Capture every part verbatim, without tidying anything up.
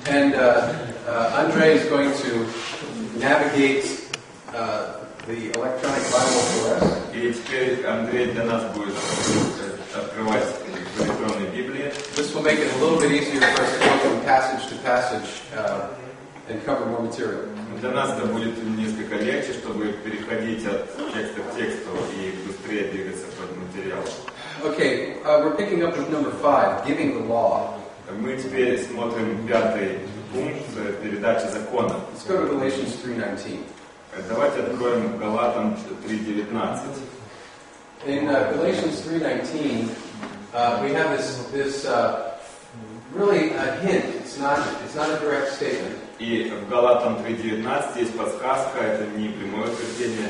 And uh, uh, Andre is going to navigate uh, the electronic Bible for us. И теперь Андрей для нас будет открывать электронные Библии. This will make it a little bit easier for us to go from passage to passage uh, and cover more material. Для нас это будет несколько легче, чтобы переходить от текста к тексту и быстрее двигаться по материалу. Okay, uh, we're picking up with number five, giving the law. Мы теперь смотрим пятый пункт передачи закона. Let's go to Galatians three nineteen. Давайте откроем Галатам три девятнадцать. In uh, Galatians three nineteen, uh, we have this this uh, really a hint. It's not it's not a direct statement. И в Галатам три девятнадцать есть подсказка, это не прямое утверждение.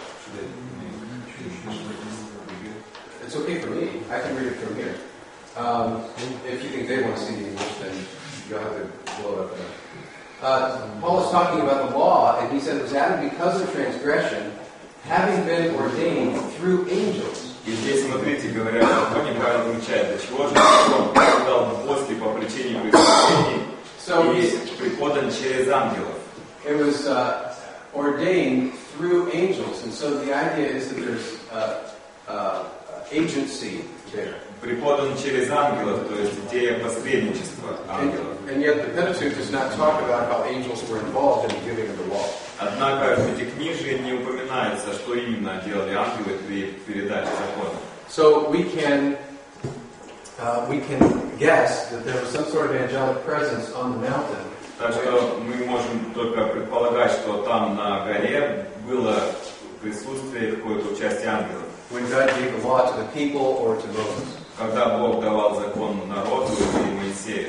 It's okay for me. I can read it from here. Um, if you think they want to see the English, then you'll have to blow it up there. Uh, Paul is talking about the law, and he said it was added because of transgression, having been ordained through angels. И здесь, смотрите, говорят, что неправильно замечает, для чего же закон дал после по причине преступлений и преподан через ангелов. It was uh, ordained through angels, and so the idea is that there's uh, uh, agency there. Преподан через ангелов, то есть идея посредничества ангелов. And, and yet the Pentateuch does not talk about how angels were involved in the giving of the law. Однако в Пятикнижии не упоминается, что именно делали ангелы при передаче закона. So we can uh, we can guess that there was some sort of angelic presence on the mountain. Так что мы можем только предполагать, что там на горе было присутствие какое-то участие ангелов. When God gave the law to the people or to Moses. Когда Бог давал закон народу или Моисею.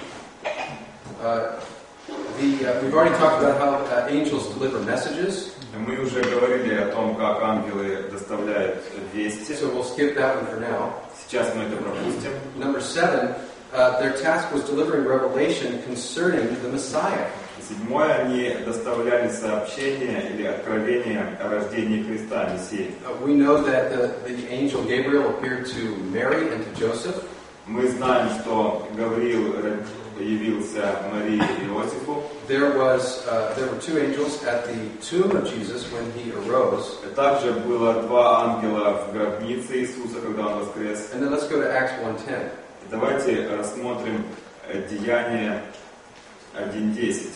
Uh, the, uh, we've already talked about how uh, angels deliver messages. Мы уже говорили о том, как ангелы доставляют вести. So we'll skip that one for now. Сейчас мы это пропустим. Number seven, uh, their task was delivering revelation concerning the Messiah. Седьмое, они доставляли сообщение или откровение о рождении Христа, Мессии. Uh, we know that the, the angel Gabriel appeared to Mary and to Joseph. Мы знаем, что Гавриил явился Марии и Иосифу. There was uh, there were two angels at the tomb of Jesus when he arose. Также было два ангела в гробнице Иисуса, когда он воскрес. And then let's go to Acts one ten. Давайте рассмотрим Деяния один десять.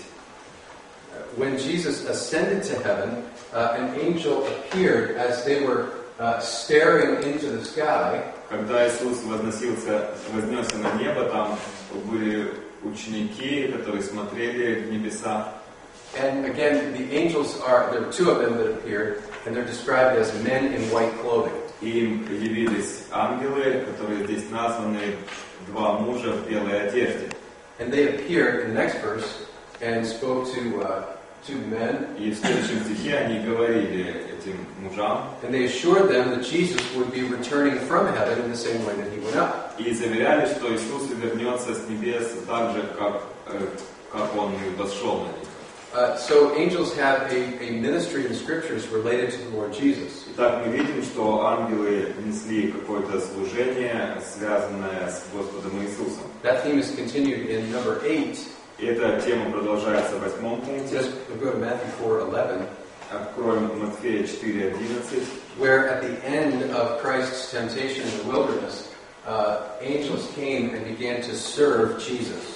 When Jesus ascended to heaven, uh, an angel appeared as they were uh, staring into the sky. Когда Иисус возносился, вознесся на небо, там были ученики, которые смотрели в небеса. And again, the angels are, there were two of them that appeared, and they're described as men in white clothing. Им явились ангелы, которые здесь названы два мужа в белой одежде. And they appeared in the next verse and spoke to uh, two men. И в следующем стихе они говорили этим мужам. And they assured them that Jesus would be returning from heaven in the same way that he went up. И заверяли, что Иисус вернется с небес так же, как, как он и восшел на них. Uh, so angels have a, a ministry in the scriptures related to the Lord Jesus. Итак, мы видим, что ангелы несли какое-то служение, связанное с Господом Иисусом. That theme is continued in number eight. И эта тема продолжается в восьмом пункте. Just go to Matthew four eleven. Откроем Матфея четыре одиннадцать. Where at the end of Christ's temptation in the wilderness, uh, angels came and began to serve Jesus.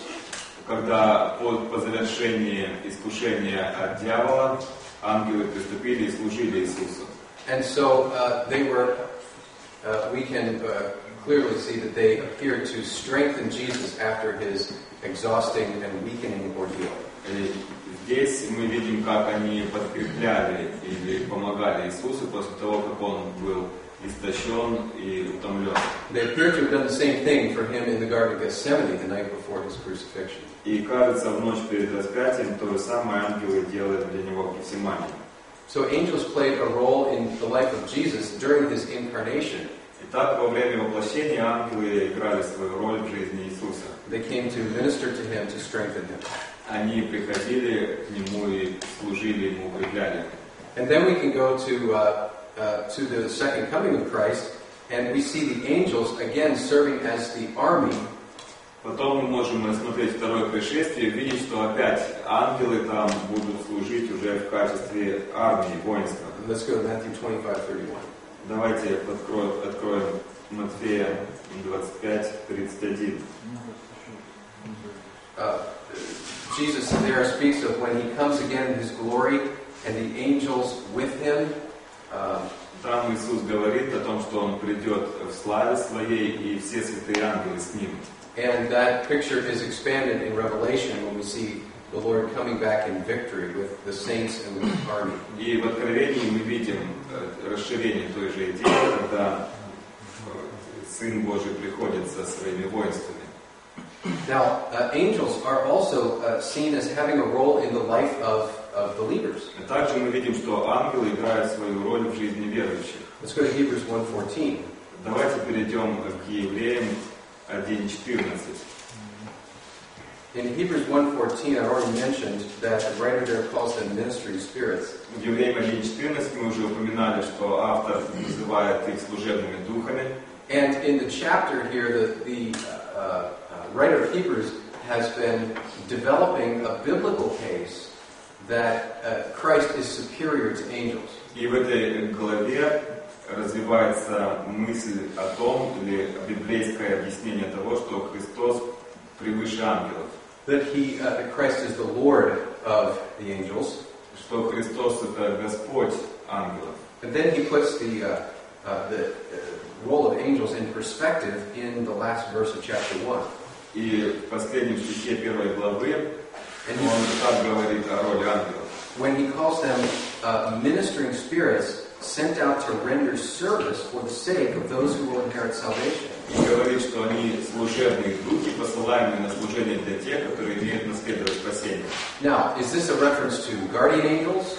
Когда по, по завершении искушения от дьявола ангелы приступили и служили Иисусу. And so uh, they were, uh, we can uh, clearly see that they appeared to strengthen Jesus after his exhausting and weakening ordeal. И здесь мы видим, как они подкрепляли или помогали Иисусу после того, как он был истощен и утомлен. They appear to have done the same thing for him in the Garden of Gethsemane the night before his crucifixion. И кажется, в ночь перед распятием то же самое ангелы делают для него в Гефсимании. So angels played a role in the life of Jesus during his incarnation. Итак, во время воплощения ангелы играли свою роль в жизни Иисуса. They came to minister to him, to strengthen him. Они приходили к нему и служили ему, укрепляли. And then we can go to uh, uh, to the second coming of Christ, and we see the angels again serving as the army Потом мы можем рассмотреть второе пришествие и видеть, что опять ангелы там будут служить уже в качестве армии, воинства. Let's go to Matthew twenty-five thirty-one. Давайте откроем, откроем Матфея двадцать пять тридцать один. Uh, Jesus there speaks of when he comes again in his glory and the angels with him. Uh, Там Иисус говорит о том, что Он придет в славе Своей и все святые ангелы с Ним. and that picture is expanded in Revelation when we see the Lord coming back in victory with the saints and with his army. И в Откровении мы видим расширение той же идеи, когда Сын Божий приходит со своими воинствами. Now, uh, angels are also uh, seen as having a role in the life of, of believers. Также мы видим, что ангелы играют свою роль в жизни верующих. Let's go to Hebrews one fourteen. Давайте перейдем к Евреям один четырнадцать. In Hebrews one fourteen, I already mentioned that the writer there calls them ministering spirits. В Евреям один четырнадцать мы уже упоминали, что автор называет их служебными духами. And in the chapter here, the, the uh, uh, writer of Hebrews has been developing a biblical case that uh, Christ is superior to angels. И в этой главе развивается мысль о том, или библейское объяснение того, что Христос превыше ангелов. That he, uh, that Christ is the Lord of the angels. Что Христос это Господь ангелов. And then he puts the, uh, uh, the uh, role of angels in perspective in the last verse of chapter one. И в последнем стихе первой главы And он he, так говорит о роли ангелов. when he calls them uh, ministering spirits sent out to render service for the sake of those who will inherit salvation. И говорит, что они служебные духи, посылаемые на служение для тех, которые имеют наследовать спасение. Now, is this a reference to guardian angels?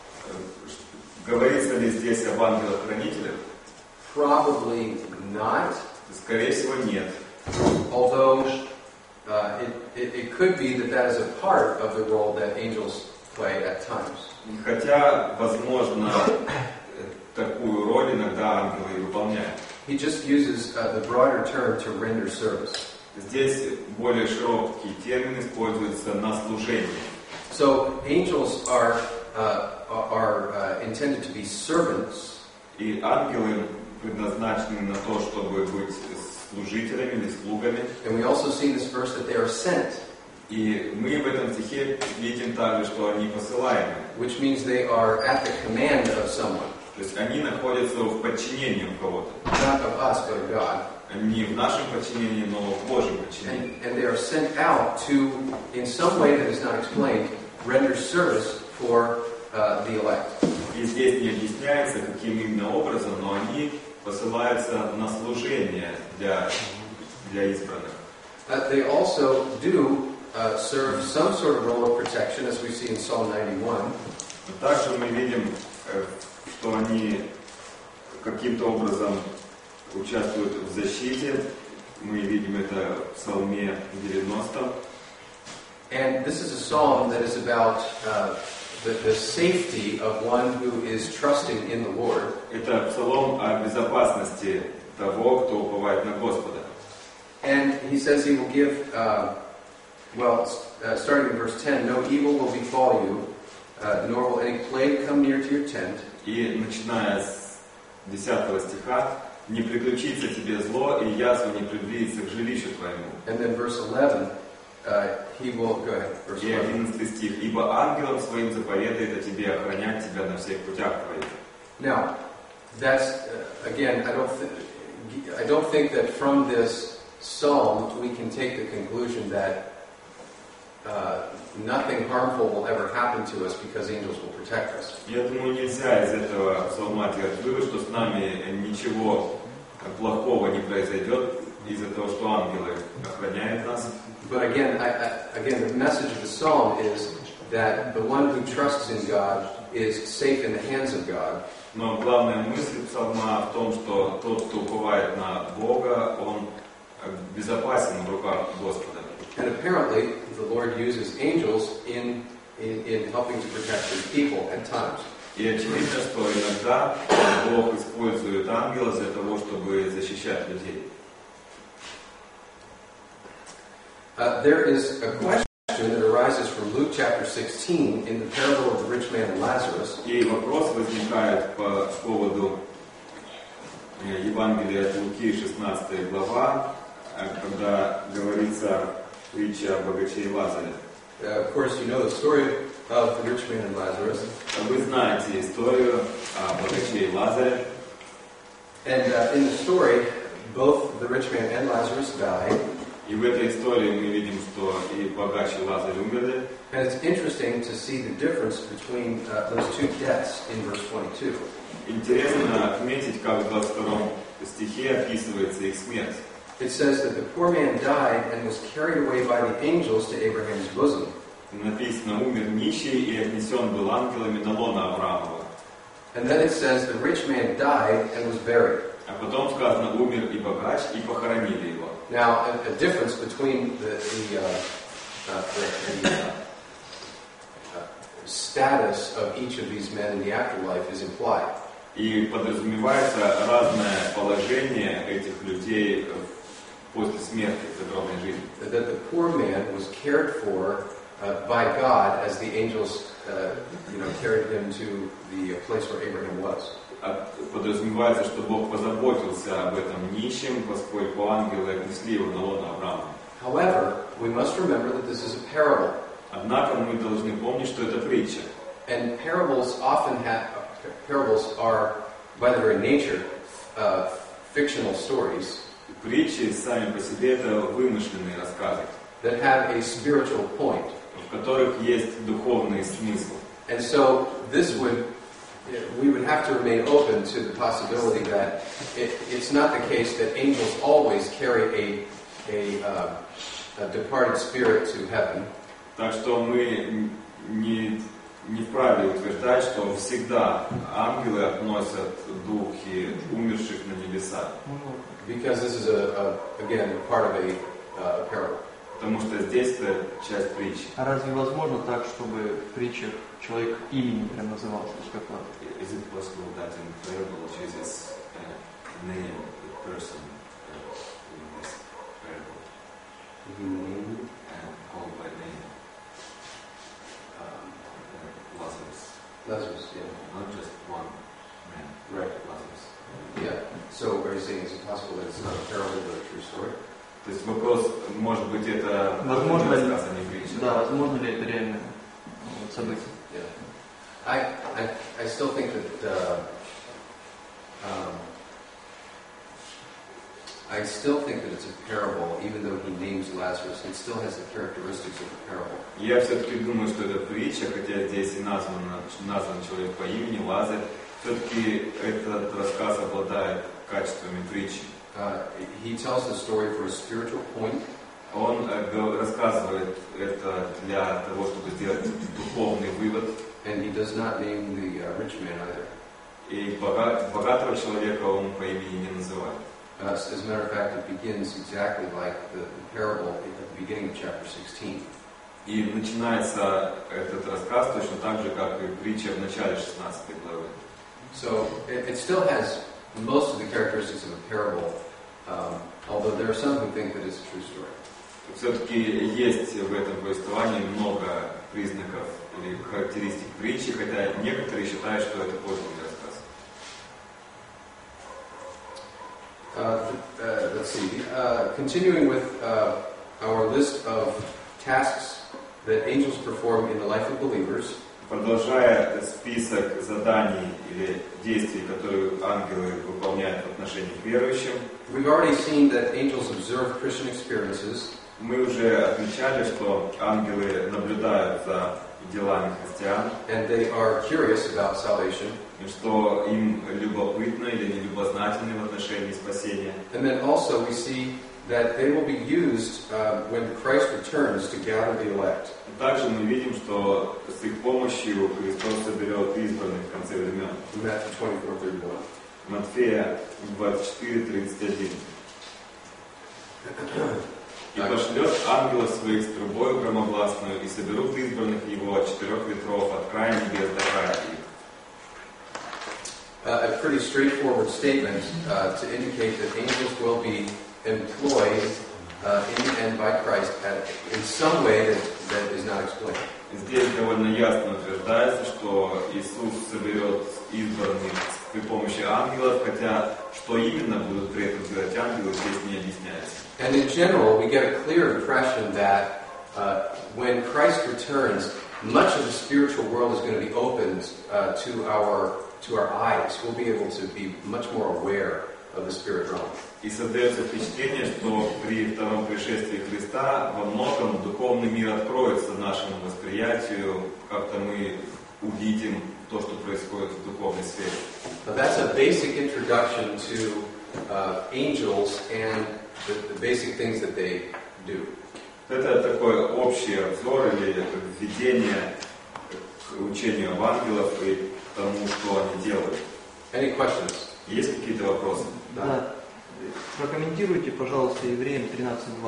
Говорится ли здесь об ангелах-хранителях? Probably not. Скорее всего, нет. Although uh, it, it, it could be that that is a part of the role that angels play at times. Хотя, возможно, такую роль иногда ангелы и выполняют. He just uses uh, the broader term to render service. Здесь более широкий термин используется на служение. So angels are uh, are uh, intended to be servants. И ангелы предназначены на то, чтобы быть служителями или слугами. And we also see in this verse that they are sent. И мы в этом стихе видим также, что они посылаемы. Which means they are at the command of someone. То есть они находятся в подчинении у кого-то. Not of us, but of God. Не в нашем подчинении, но в Божьем подчинении. And, and they are sent out to, in some way that is not explained, render service for uh, the elect. И здесь не объясняется, каким именно образом, но они посылаются на служение для, для избранных. Uh, they also do uh, serve some sort of role of protection, as we see in Psalm ninety-one. Также мы видим, что они каким-то образом участвуют в защите. Мы видим это в Псалме девяностом. And this is a psalm that is about uh, the, the safety of one who is trusting in the Lord. Это псалом о безопасности того, кто уповает на Господа. And he says he will give, uh, well, uh, starting in verse ten, no evil will befall you, uh, nor will any plague come near to your tent. И начиная с десятого стиха, не приключится тебе зло, и язва не приблизится к жилищу твоему. And then verse eleven, uh, he will, go ahead, verse И eleven. одиннадцатый стих. Ибо ангелом своим заповедает о тебе охранять тебя на всех путях твоих. Now, that's, uh, again, I don't, th- I don't think that from this psalm we can take the conclusion that uh, nothing harmful will ever happen to us because angels will protect us. Я думаю, нельзя из этого псалма делать вывод, что с нами ничего плохого не произойдет из-за того, что ангелы охраняют нас. But again, I, I, again, the message of the psalm is that the one who trusts in God is safe in the hands of God. Но главная мысль псалма в том, что тот, кто уповает на Бога, он безопасен в руках Господа. And apparently, the Lord uses angels in, in, in helping to protect His people at times. И очевидно, что иногда Бог использует ангела для того, чтобы защищать людей. Uh, there is a question that arises from Luke chapter sixteen in the parable of the rich man and Lazarus. И вопрос возникает по поводу Евангелия от Луки, шестнадцатая глава, когда говорится притча о богаче и Лазаре. Uh, of course, you know the story of the rich man and Lazarus. Вы знаете историю о богаче и Лазаре. And uh, in the story, both the rich man and Lazarus died. И в этой истории мы видим, что и богач, и Лазарь умерли. And it's interesting to see the difference between uh, those two deaths in verse twenty-two. Интересно отметить, как в двадцать втором стихе описывается их смерть. It says that the poor man died and was carried away by the angels to Abraham's bosom. Написано, умер нищий и отнесен был ангелами на лоно Авраамова. And then it says the rich man died and was buried. А потом сказано, умер и богач, и похоронили его. Now, a, a difference between the, the, uh, uh, the, the uh, uh, status of each of these men in the afterlife is implied. И подразумевается разное положение этих людей после смерти в загробной жизни. That the poor man was cared for uh, by God as the angels, uh, you know, carried him to the place where Abraham was. Подразумевается, что Бог позаботился об этом нищем, поскольку ангелы отнесли его на лоно Авраама. However, we must remember that this is a parable. Однако мы должны помнить, что это притча. And parables often have parables are, by their very nature, uh, fictional stories. Притчи сами по себе это вымышленные рассказы, that have a spiritual point. В которых есть духовный смысл. And so this would we would have to remain open to the possibility that it, it's not the case that angels always carry a, a, uh, a departed spirit to heaven. Так что мы не, не вправе утверждать, что всегда ангелы относят духи умерших на небеса. Because this is, a, a, again, part of a, uh, a parable. Потому что здесь это часть притчи. А разве возможно так, чтобы в притчах человек имени прям назывался? Как-то? Is it possible that in parable Jesus uh, name the person uh, in this parable Mm-hmm. and called by name um, uh, Lazarus? Lazarus, yeah. Not just one man, Right. Lazarus. Yeah. So are you saying is it possible that it's not a parable but a true story? То есть вопрос, может быть, это возможно ли, рассказ, а не притча? да, возможно ли это реально событие? Yeah. I, I, I still think that uh, um, I still think that it's a parable, even though he names Lazarus. It still has the characteristics of a parable. Я все-таки думаю, что это притча, хотя здесь и назван, назван человек по имени Лазарь. Все-таки этот рассказ обладает качествами притчи. Uh, he tells the story for a spiritual point. Он э, рассказывает это для того, чтобы сделать духовный вывод. And he does not name the uh, rich man either. И богат, богатого человека он по имени не называет. Uh, as a matter of fact, it begins exactly like the, the parable at the beginning of chapter sixteen. И начинается этот рассказ точно так же, как и притча в начале шестнадцатой главы. So it, it still has most of the characteristics of a parable, um, although there are some who think that it's a true story. Все-таки есть в этом повествовании много признаков или характеристик притчи, хотя некоторые считают, что это подлинный рассказ. Uh, uh, let's see. Uh, continuing with uh, our list of tasks that angels perform in the life of believers. Продолжая список заданий или действий, которые ангелы выполняют в отношении к верующим, we've already seen that angels observe Christian experiences. Мы уже отмечали, что ангелы наблюдают за делами христиан, and they are curious about salvation. И что им любопытно или не любознательны в отношении спасения. And then also we see that they will be used uh, when Christ returns to gather the elect. Также мы видим, что с их помощью Христос соберет избранных в конце времен. Matthew twenty-four thirty-one. Матфея двадцать четыре тридцать один. «И пошлет ангелов своих с трубою громогласную, и соберут избранных его от четырех ветров, от края небес до края их». Uh, a pretty straightforward statement uh, to indicate that angels will be employed uh, in the end by Christ at, in some way that, that is not explained. Здесь довольно ясно утверждается, что Иисус соберет избранных при помощи ангелов, хотя что именно будут при этом делать ангелы, здесь не объясняется. And in general, we get a clear impression that uh, when Christ returns, much of the spiritual world is going to be opened uh, to our to our eyes. We'll be able to be much more aware of the spirit realm. И создается впечатление, что при втором пришествии Христа во многом духовный мир откроется нашему восприятию, как-то мы увидим то, что происходит в духовной сфере. Now that's a basic introduction to uh, angels and the, the basic things that they do. Это такой общий обзор или введение к учению об ангелах и тому, что они делают. Any questions? Есть какие-то вопросы? Да. Прокомментируйте, пожалуйста, Евреям тринадцать два.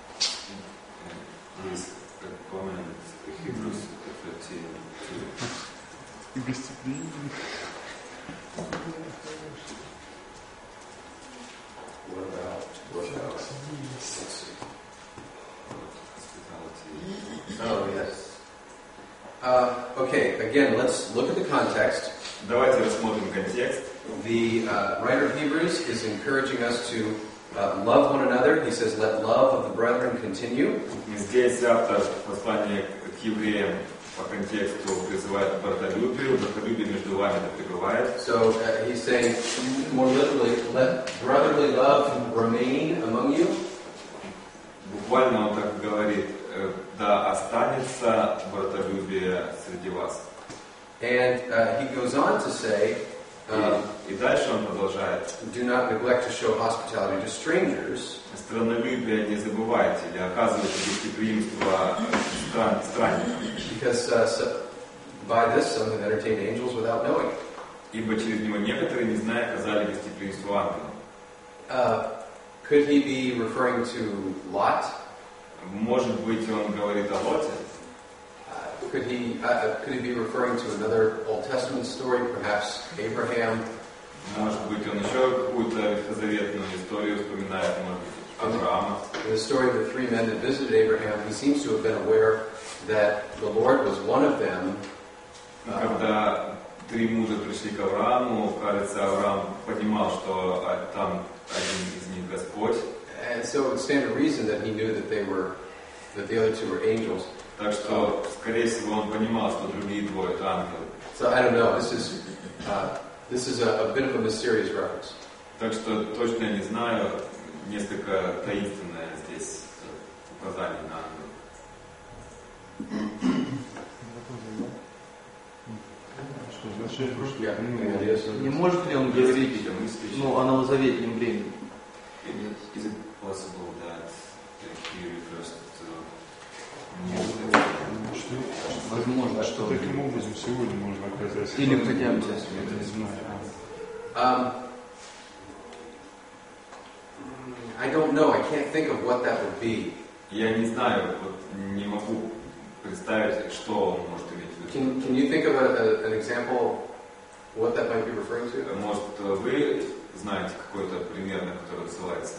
Есть comment Hebrews thirteen two. Дисциплина. What about, what about, let's see. Oh, yes. Uh, okay, again, let's look at the context. Давайте рассмотрим контекст. The uh, writer of Hebrews is encouraging us to uh, love one another. He says, let love of the brethren continue. Здесь автор послания к евреям по контексту призывает к братолюбию, братолюбие между вами да пребывает. So uh, he's saying, more literally, let brotherly love remain among you. Буквально он так говорит, да останется братолюбие среди вас. And uh, he goes on to say, um, И, и дальше он продолжает. do not neglect to show hospitality to strangers. Страннолюбие не забывайте, или оказывайте гостеприимство стран, странникам. Because uh, so, by this some have entertained angels without knowing. Ибо через него некоторые, не зная, оказали гостеприимство ангелам. Uh, could he be referring to Lot? Может быть, он говорит о Лоте? Uh, could he uh, could he be referring to another Old Testament story, perhaps Abraham? Может быть, он еще какую-то ветхозаветную историю вспоминает, может быть, Авраама. In the story of the three men that visited Abraham, he seems to have been aware that the Lord was one of them. Когда три мужа пришли к Аврааму, кажется, Авраам понимал, что там один из них Господь. And so it would stand to reason that he knew that they were, that the other two were angels. Так что, скорее всего, он понимал, что другие двое это ангелы. So I don't know. This is uh, this is a, a bit of a mysterious reference. Так что точно не знаю, несколько таинственное здесь указание на ангелов. Что означает, что Yeah, ну, yeah, it is. Не может ли он Есть говорить какие-то мысли еще? ну, о новозаветнем времени? Is it possible that he refers to New ну, что, Возможно, что что... таким образом сегодня можно оказать. Или хотя бы я это не знаю. Um, I don't know. I can't think of what that would be. Я не знаю, вот не могу представить, что он может иметь в виду. Can Can you think of a, a, an example what that might be referring to? Может, вы знаете какой-то пример, на который ссылается?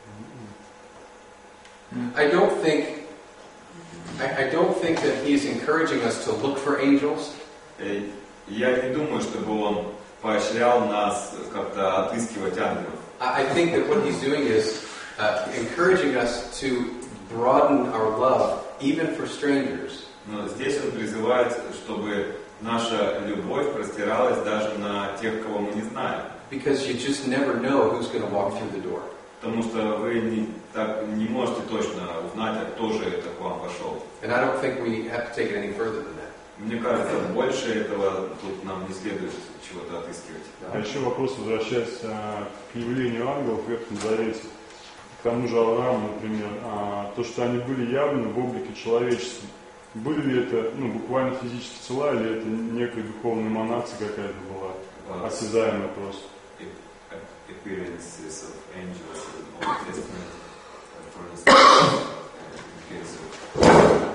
I don't think. I, I don't think that he's encouraging us to look for angels. Э, Я не думаю, чтобы он поощрял нас как-то отыскивать ангелов. I, I think that what he's doing is uh, encouraging us to broaden our love, even for strangers. Но здесь он призывает, чтобы наша любовь простиралась даже на тех, кого мы не знаем. Because you just never know who's going to walk through the door. Потому что вы не, так, не можете точно узнать, а кто же это к вам пошел. And I don't think we have to take it any further than that. Мне кажется, больше этого тут нам не следует чего-то отыскивать. А еще вопрос, возвращаясь к явлению ангелов в Ветхом Завете. К тому же Аврааму, например, а, то, что они были явлены в облике человечества. Были ли это ну, буквально физические тела, или это некая духовная эманация какая-то была, осязаемая просто? Appearances of angels in the Old Testament, for instance, in case of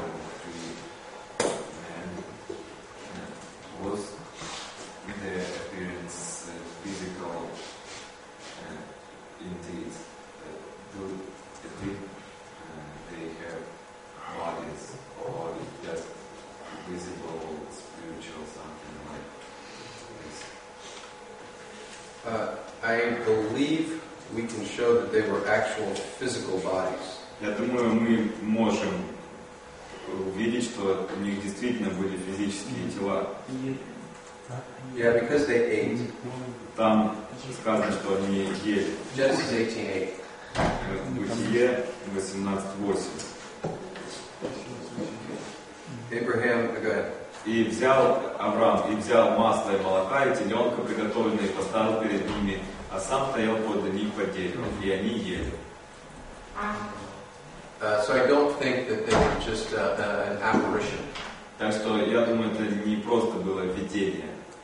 man, was the appearance uh, physical uh, indeed? Uh, do, did believe we can show that they were actual physical bodies. Я думаю, мы можем увидеть, что у них действительно были физические тела. Yeah, because they ate. Там сказано, что они ели. Genesis eighteen eight. Бытие восемнадцать восемь. Abraham, go ahead. И взял Авраам, и взял масло и молока, и теленка приготовленные, и поставил перед ними, а сам стоял подле них под деревом, и они ели. Uh, so I don't think that they were just uh, uh, an apparition. Так что я думаю, это не просто было видение.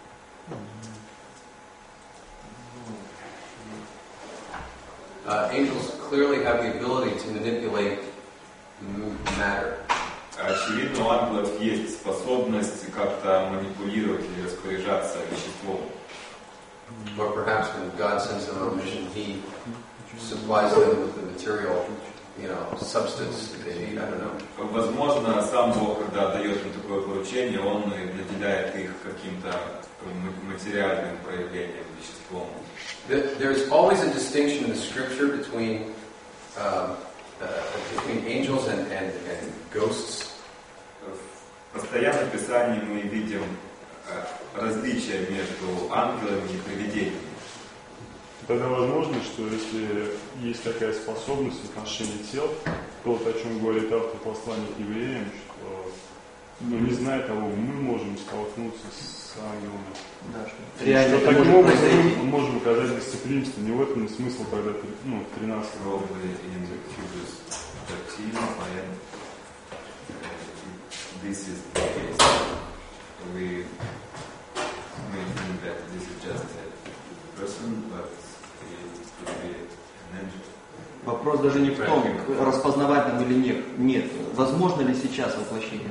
Uh, angels clearly have the ability to manipulate matter. Очевидно, у ангелов есть способность как-то манипулировать или распоряжаться веществом. Or perhaps when God sends them on a mission, He supplies them with the material, you know, substance that they need. I don't know. Возможно, сам Бог, когда дает им такое поручение, Он наделяет их каким-то материальным проявлением, веществом. There is always a distinction in the Scripture between um, uh, between angels and, and, and ghosts. Постоянно в Писании мы видим различия между ангелами и привидениями. Тогда возможно, что если есть такая способность в отношении тел, то вот о чем говорит автор послания к евреям, что, ну, не зная того, мы можем столкнуться с ангелами. Да, что реально что таким образом мы можем оказать гостеприимство. Не в этом смысл, когда ну, тринадцать This is the case. We may think that this is just a person, but it could be an angel. Вопрос даже не в том, распознавать нам или нет. Нет. Возможно ли сейчас воплощение?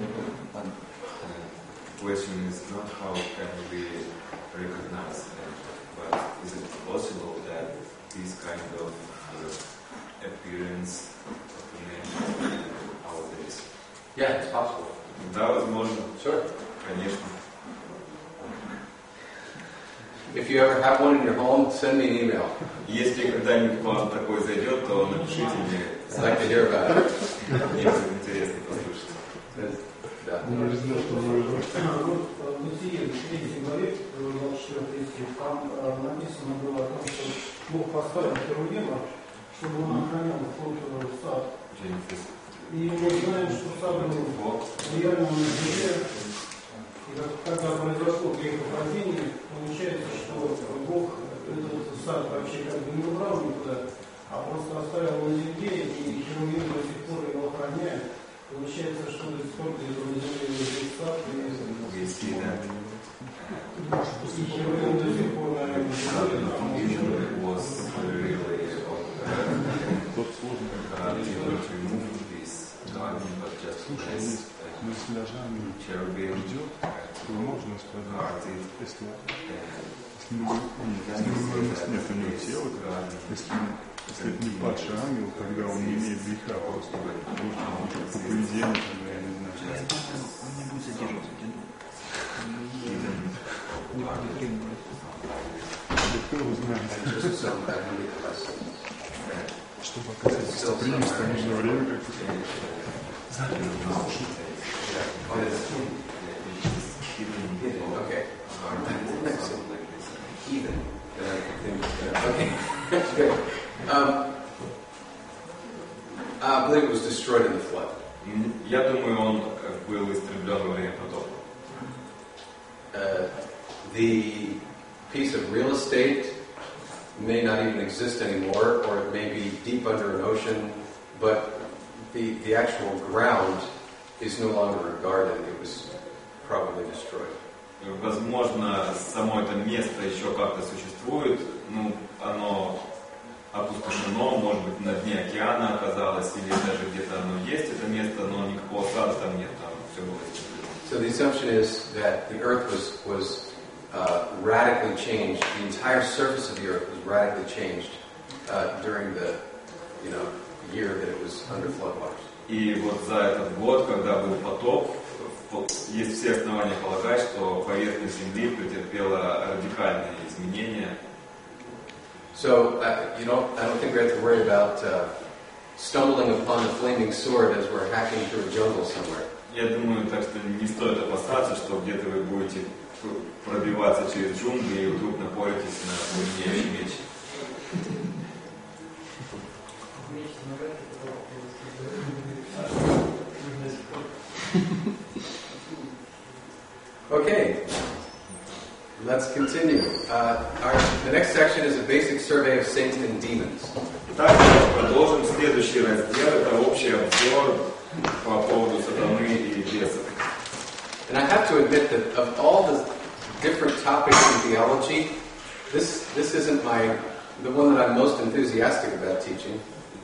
The question is not how can we recognize it, but is it possible that this kind of uh, appearance of an angel nowadays? Yeah, it's possible. Да, возможно. Sure. Конечно. If you ever have one in your home, send me an email. Если когда-нибудь к вам такой зайдет, то напишите мне. I'd like to hear about it. Мне будет интересно послушать. Да. Вот в Бытие, в третьей главе, двадцать четвёртый стих, там написано было о том, что Бог поставил Херувима, чтобы он охранял вход в сад. И мы знаем, что сад был реально на земле. И когда произошло грехопадение, получается, что Бог этот сад вообще как бы не убрал никуда, а просто оставил на земле, и Херувим до сих пор его охраняет. Получается, что до сих пор где-то на земле лежит сад, и Херувим до сих пор, наверное, не живет, потому но если даже ангел идет, то можно сказать, если, если мы говорим, нет у него тела, если, если это не падший ангел, тогда он не имеет греха, просто по поведению, тогда я не знаю. Он не будет задерживаться, Кто его знает? Чтобы оказать гостеприимство, нужно время как-то. Okay. Heathen. Okay. Good. Um, I believe it was destroyed in the flood. Я думаю, он был истреблен во время потопа. Uh, the piece of real estate may not even exist anymore, or it may be deep under an ocean, but the, the actual ground is no longer a garden. It was probably destroyed. Возможно, само это место еще как-то существует, ну, оно опустошено, может быть, на дне океана оказалось, или даже где-то оно есть, это место, но никакого сада там нет, там все было исчезло. So the assumption is that the earth was, was uh, radically changed, the entire surface of the earth was radically changed uh, during the, you know, year that it was under floodwaters. И вот за этот год, когда был потоп, есть все основания полагать, что поверхность Земли претерпела радикальные изменения. So, uh, you know, I don't think we have to worry about uh, stumbling upon a flaming sword as we're hacking through a jungle somewhere. Я думаю, так что не стоит опасаться, что где-то вы будете пробиваться через джунгли и вдруг напоритесь на пламенеющий меч. Okay, let's continue. Uh, our, the next section is a basic survey of Satan and demons. Итак, продолжим следующий раздел. Это общий обзор по поводу сатаны и бесов. And I have to admit that of all the different topics in theology, this this isn't my the one that I'm most enthusiastic about teaching.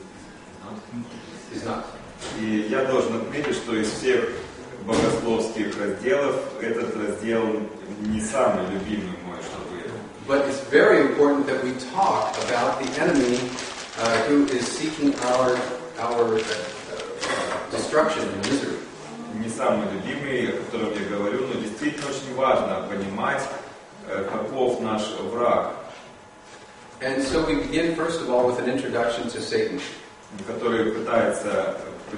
Is not. И я должен отметить, что из всех богословских разделов этот раздел не самый любимый мой, чтобы... But it's very important that we talk about the enemy uh, who is seeking our our uh, uh, destruction and misery. Не самый любимый, о котором я говорю, но действительно очень важно понимать, каков наш враг. And so we begin first of all with an introduction to Satan. Который пытается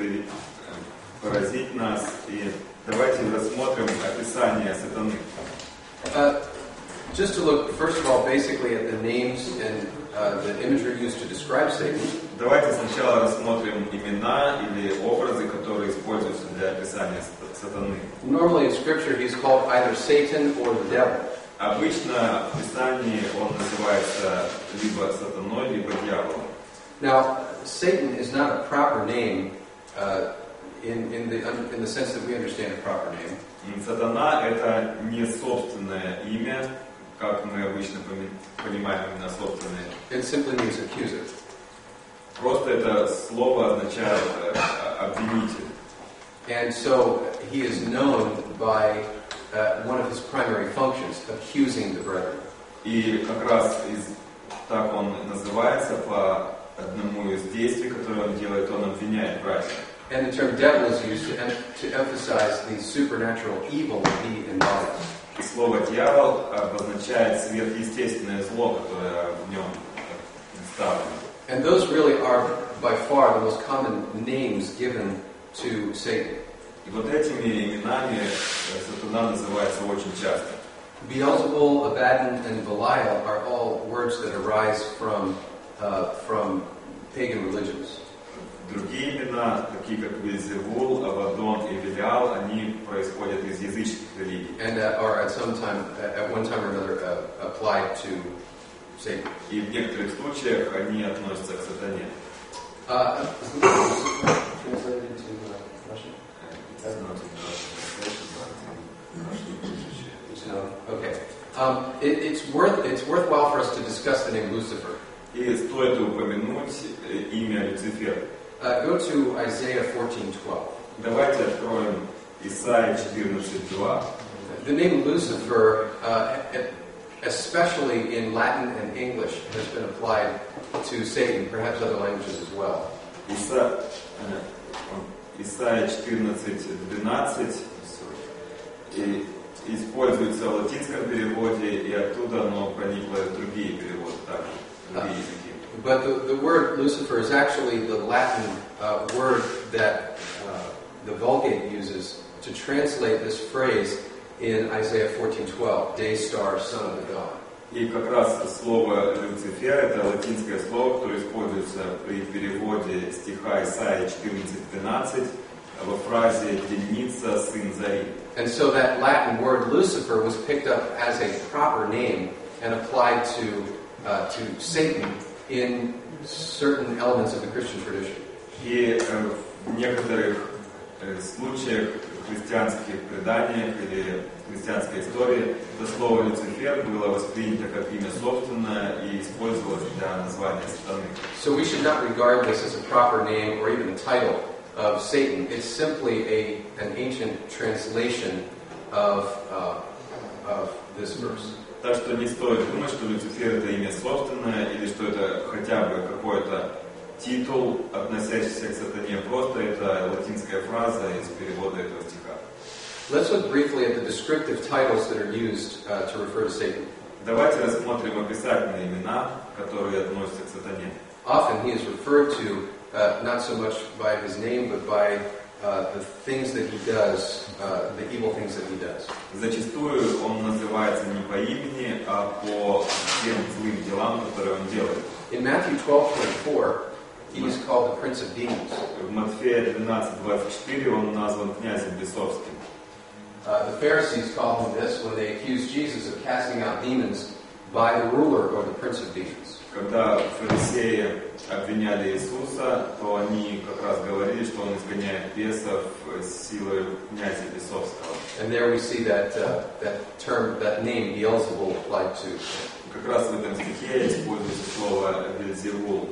поразить нас. И давайте рассмотрим описание сатаны. Uh, just to look, first of all, basically at the names and uh, the imagery used to describe Satan. Давайте сначала рассмотрим имена или образы, которые используются для описания сатаны. Normally in Scripture he's called either Satan or the devil. Обычно в Писании он называется либо сатаной, либо дьяволом. Now, Satan is not a proper name uh, in, in, the, in the sense that we understand a proper name. Сатана — это не собственное имя, как мы обычно понимаем именно собственное. It simply means accuser. Просто это слово означает обвинитель. And so he is known by uh, one of his primary functions, accusing the brethren. И как раз из, так он называется по одному из действий, которое он делает, он обвиняет братьев. And the term devil is used to, em- to emphasize the supernatural evil that he embodies. И слово «дьявол» обозначает сверхъестественное зло, которое в нем представлено. And those really are by far the most common names given to Satan. И вот этими именами сатана называется очень часто. Beelzebul, Abaddon, and Belial are all words that arise from uh, from pagan religions. Другие имена, такие как Вельзевул, Авадон и Велиал, они происходят из языческих религий. And uh, are at some time, at one time or another, uh, applied to Satan. И в некоторых случаях они относятся к сатане. Uh, translated into uh, Russian? No. Okay. Um, it, it's worth it's worthwhile for us to discuss the name Lucifer. И стоит упомянуть имя Люцифер. Uh, go to Isaiah fourteen twelve. Давайте откроем Исайя четырнадцать два. The name Lucifer, uh, especially in Latin and English, has been applied to Satan, perhaps other languages as well. Иса... Исайя четырнадцать двенадцать и используется в латинском переводе, и оттуда оно проникло в другие переводы также, другие языки. But the, the word Lucifer is actually the Latin uh, word that uh, the Vulgate uses to translate this phrase in Isaiah fourteen twelve, day star, son of the God. И как раз слово Люцифер — это латинское слово, которое используется при переводе стиха Исайя четырнадцать двенадцать во фразе «Деница, сын Зари». And so that Latin word Lucifer was picked up as a proper name and applied to uh, to Satan in certain elements of the Christian tradition. И э, в некоторых э, случаях христианских преданиях или христианской истории это слово Люцифер было воспринято как имя собственное и использовалось для названия сатаны. So we should not regard this as a proper name or even a title of Satan. It's simply a an ancient translation of uh, of this verse. Так что не стоит думать, что Люцифер — это имя собственное или что это хотя бы какой-то титул, относящийся к сатане. Просто это латинская фраза из перевода этого стиха. Let's look briefly at the descriptive titles that are used uh, to refer to Satan. Давайте рассмотрим описательные имена, которые относятся к сатане. Often he is referred to uh, not so much by his name, but by uh, the things that he does, uh, the evil things that he does. Зачастую он называется не по имени, а по тем злым делам, которые он делает. In Matthew twelve twenty-four, he is called the Prince of Demons. В Матфея двенадцать двадцать четыре он назван князем бесовским. Uh, the Pharisees call him this when they accuse Jesus of casting out demons by the ruler or the Prince of Demons. Когда фарисеи обвиняли Иисуса, то они как раз говорили, что он изгоняет бесов силой князя бесовского. And there we see that uh, that term, that name, Beelzebul, applied to him. Как раз в этом стихе используется слово Вельзевул.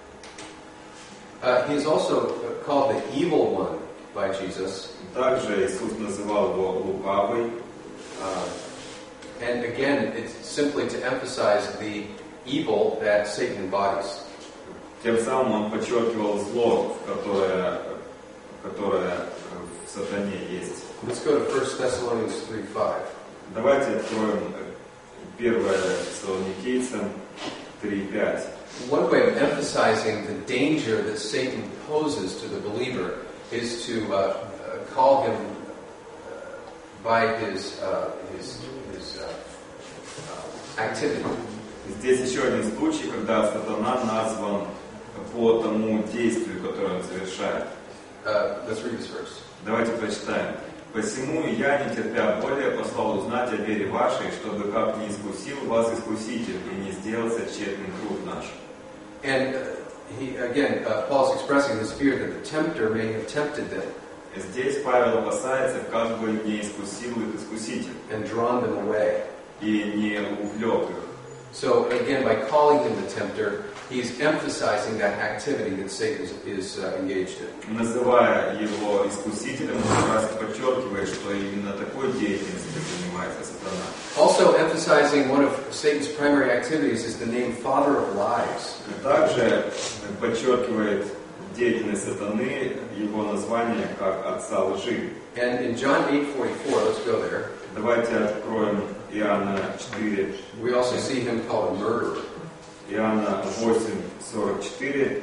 Uh, he is also called the Evil One by Jesus. Также Иисус называл его лукавый. Uh, and again, it's simply to emphasize the evil that Satan embodies. Тем самым он подчеркивал зло, которое, которое в сатане есть. Let's go to First Thessalonians three five. Давайте откроем первое Фессалоникийцам три пять. One way of emphasizing the danger that Satan poses to the believer is to uh, uh, call him uh, by his uh, his, his uh, uh, activity. Здесь еще один случай, когда сатана назван по тому действию, которое он совершает. Uh, let's read this verse. Давайте прочитаем. «Посему и я, не терпя более, послал узнать о вере вашей, чтобы как не искусил вас искуситель, и не сделался тщетным труд наш». And uh, he, again, uh, Paul's expressing his fear that the tempter may have tempted them Здесь Павел опасается, как бы не искусил их искуситель, and drawn them away. и не увлек их. So again, by calling him the tempter, he's emphasizing that activity that Satan is, is uh, engaged in. Называя его искусителем, он как раз подчеркивает, что именно такой деятельностью занимается сатана. Also emphasizing one of Satan's primary activities is the name Father of Lies. Также подчеркивает деятельность сатаны, его название как отца лжи. And in John eight forty-four, let's go there, Давайте откроем Иоанна четыре, we also see him called a murderer. Иоанна восемь сорок четыре.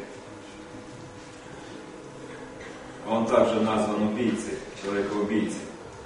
Он также назван убийцей, человекоубийцей.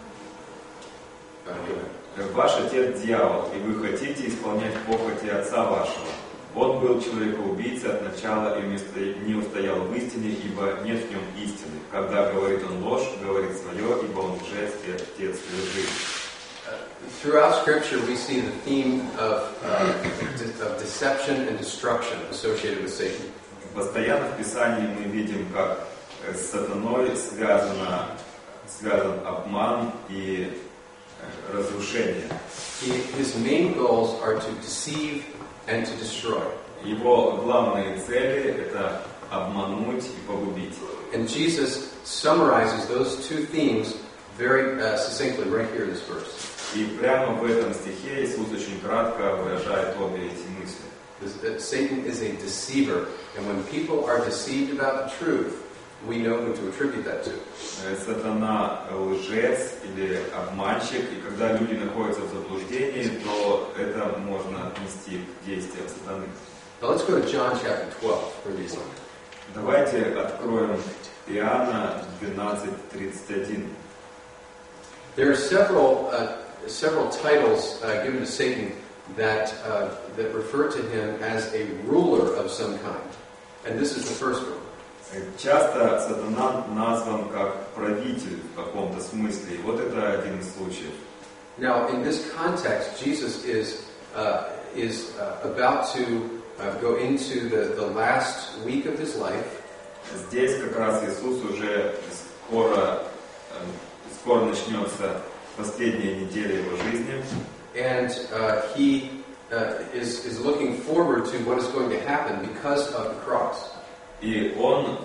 Uh, go ahead. Ваш отец дьявол, и вы хотите исполнять похоти отца вашего. Он был человекоубийцей от начала и не устоял в истине, ибо нет в нем истины. Когда говорит он ложь, говорит свое, ибо он лжец и отец лжи. Throughout Scripture, we see the theme of, uh, de- of deception and destruction associated with Satan. Постоянно в Писании мы видим, как с сатаной связано, связан обман и разрушение. He, his main goals are to deceive and to destroy. Его главные цели – это обмануть и погубить. And Jesus summarizes those two themes very uh, succinctly right here in this verse. И прямо в этом стихе Иисус очень кратко выражает обе эти мысли. That Satan is a deceiver, and when people are deceived about the truth, we know who to attribute that to. Сатана лжец или обманщик, и когда люди находятся в заблуждении, то это можно отнести к действиям сатаны. Now let's go to John chapter twelve for these ones. Давайте откроем Иоанна двенадцать тридцать один. There are several uh, several titles uh, given to Satan that uh, that refer to him as a ruler of some kind, and this is the first one. Часто сатана назван как правитель в каком-то смысле. И вот это один из случаев. Now, in this context, Jesus is uh, is uh, about to uh, go into the, the last week of his life. Здесь как раз Иисус уже скоро, скоро начнется последняя неделя его жизни. And uh, he uh, is, is looking forward to what is going to happen because of the cross. И он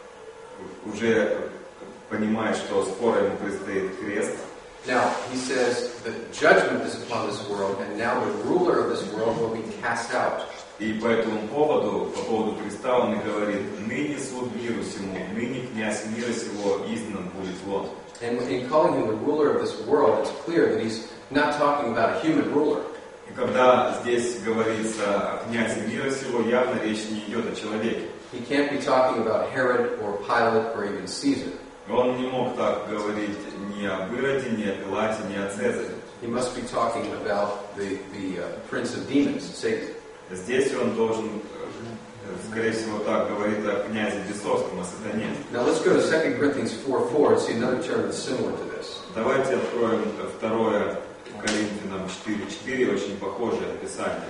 уже понимает, что скоро ему предстоит крест. Now, he says that judgment is upon this world, and now the ruler of this world will be cast out. И по этому поводу, по поводу креста, он и говорит: «Ныне суд миру сему, ныне князь мира сего изгнан будет вон». And in calling him the ruler of this world, it's clear that he's not talking about a human ruler. И когда здесь говорится о князе мира сего, явно речь не идет о человеке. He can't be talking about Herod or Pilate or even Caesar. Он не мог так говорить ни об Ироде, ни о Пилате, ни о Цезаре. He must be talking about the, the uh, prince of demons, Satan. Здесь он должен, скорее всего, так говорить о князе бесовском, о сатане. Now let's go to Second Corinthians four four and see another term that's similar to this. Давайте откроем второе Коринфянам четыре четыре, очень похожее описание.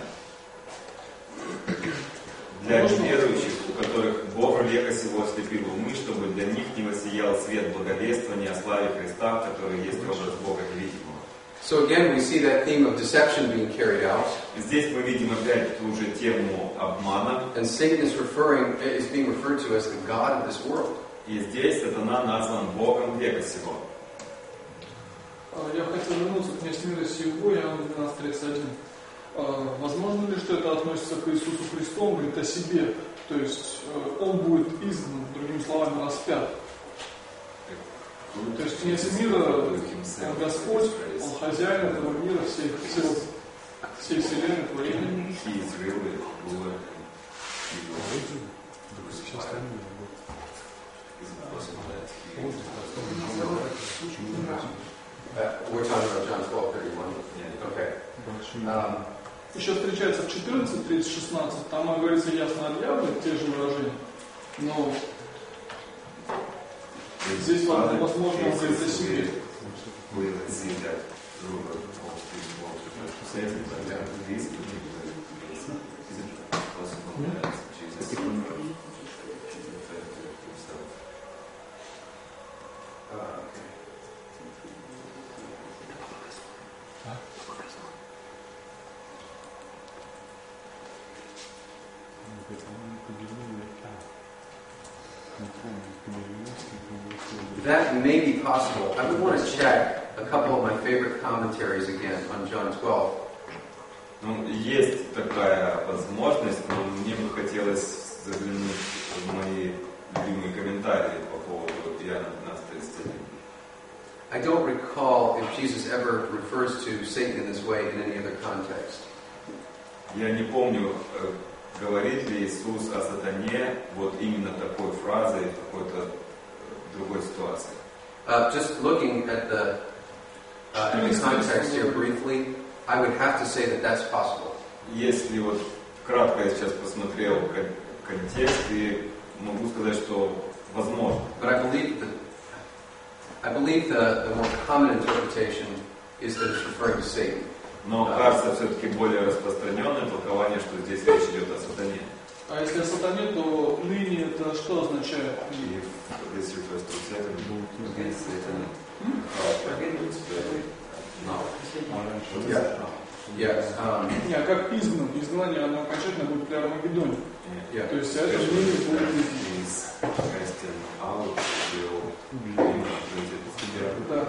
Для неверующих, у которых Бог века сего ослепил умы, чтобы для них не воссиял свет благовествования о славе Христа, который есть образ Бога невидимого. So again, we see that theme of deception being carried out. Здесь мы видим опять ту же тему обмана. And Satan is referring, is being referred to as the God of this world. И здесь сатана назван Богом века сего. Я хотел вернуться к князь мира сего, Иоанна двенадцать тридцать один. Возможно ли, что это относится к Иисусу Христу, он говорит о себе, то есть он будет изгнан, другими словами, распят. То есть князь мира, он Господь, он хозяин этого мира, всей, всего, всей вселенной, творения. Uh, we're talking about John twelve thirty-one. Okay. Um, Еще встречается в четырнадцать тридцать шестнадцать, там говорится ясно о дьяволе, те же выражения, но здесь возможно он говорит о себе. That may be possible. I would want to check a couple of my favorite commentaries again on John twelve. Ну, есть такая возможность, но мне бы хотелось заглянуть в мои любимые комментарии по поводу Иоанна двенадцать тридцать один. I don't recall if Jesus ever refers to Satan in this way in any other context. Я не помню, говорит ли Иисус о сатане вот именно такой фразой в какой-то другой ситуации. Uh, just looking at the, uh, at the context here briefly, I would have to say that that's possible. Если вот кратко я сейчас посмотрел контекст и могу сказать, что возможно. But I believe that I believe the, the more common interpretation is that it's referring to Satan. Но кажется все-таки более распространенное толкование, что здесь речь идет о сатане. А если о сатане, то ныне это что означает? Не, а как изгнан? Изгнание, оно окончательно будет при Армагеддоне. То есть это ныне будет изгнан.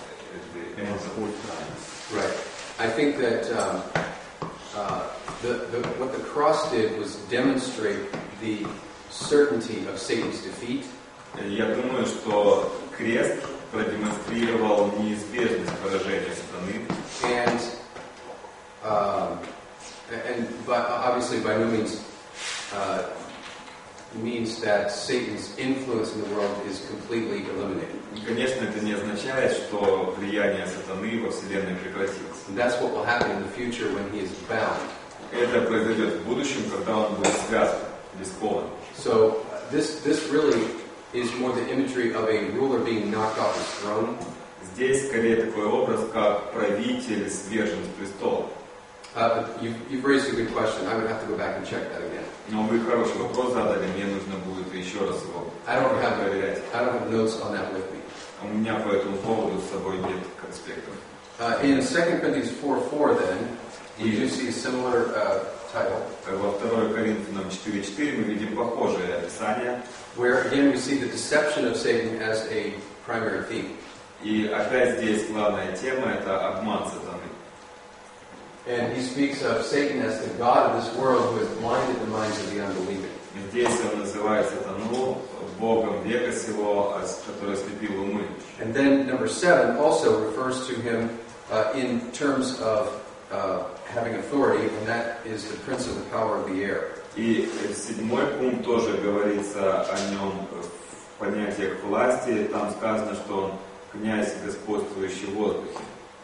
Right. I think that um, uh, the, the, what the cross did was demonstrate the certainty of Satan's defeat. Я думаю, что крест продемонстрировал неизбежность поражения сатаны. And um, and by, obviously by no means uh, means that Satan's influence in the world is completely eliminated. И, конечно, это не означает, что влияние сатаны во Вселенной прекратилось. And that's what will happen in the future when he is bound. Это произойдет в будущем, когда он будет связан, скован. So this this really is more the imagery of a ruler being knocked off his throne. Здесь скорее такой образ, как правитель свержен с престола. Uh, you've, you've raised a good question. I would have to go back and check that again. Но вы хороший вопрос задали, мне нужно будет еще раз его I don't have проверять. I don't have notes on that with me. У меня по этому поводу с собой нет конспектов. Uh, in Second Corinthians four four, then you do see a similar uh, title. Во второе Коринфянам четыре четыре мы видим похожее описание. Where again we see the deception of Satan as a primary theme. И опять здесь главная тема – это обман сатаны. And he speaks of Satan as the God of this world who has blinded the minds of the unbelieving. Здесь он называет сатану Богом века сего, который ослепил умы. And then number seven also refers to him uh, in terms of uh, having authority, and that is the prince of the power of the air. И седьмой пункт тоже говорится о нем в понятиях власти. Там сказано, что он князь, господствующий в воздухе,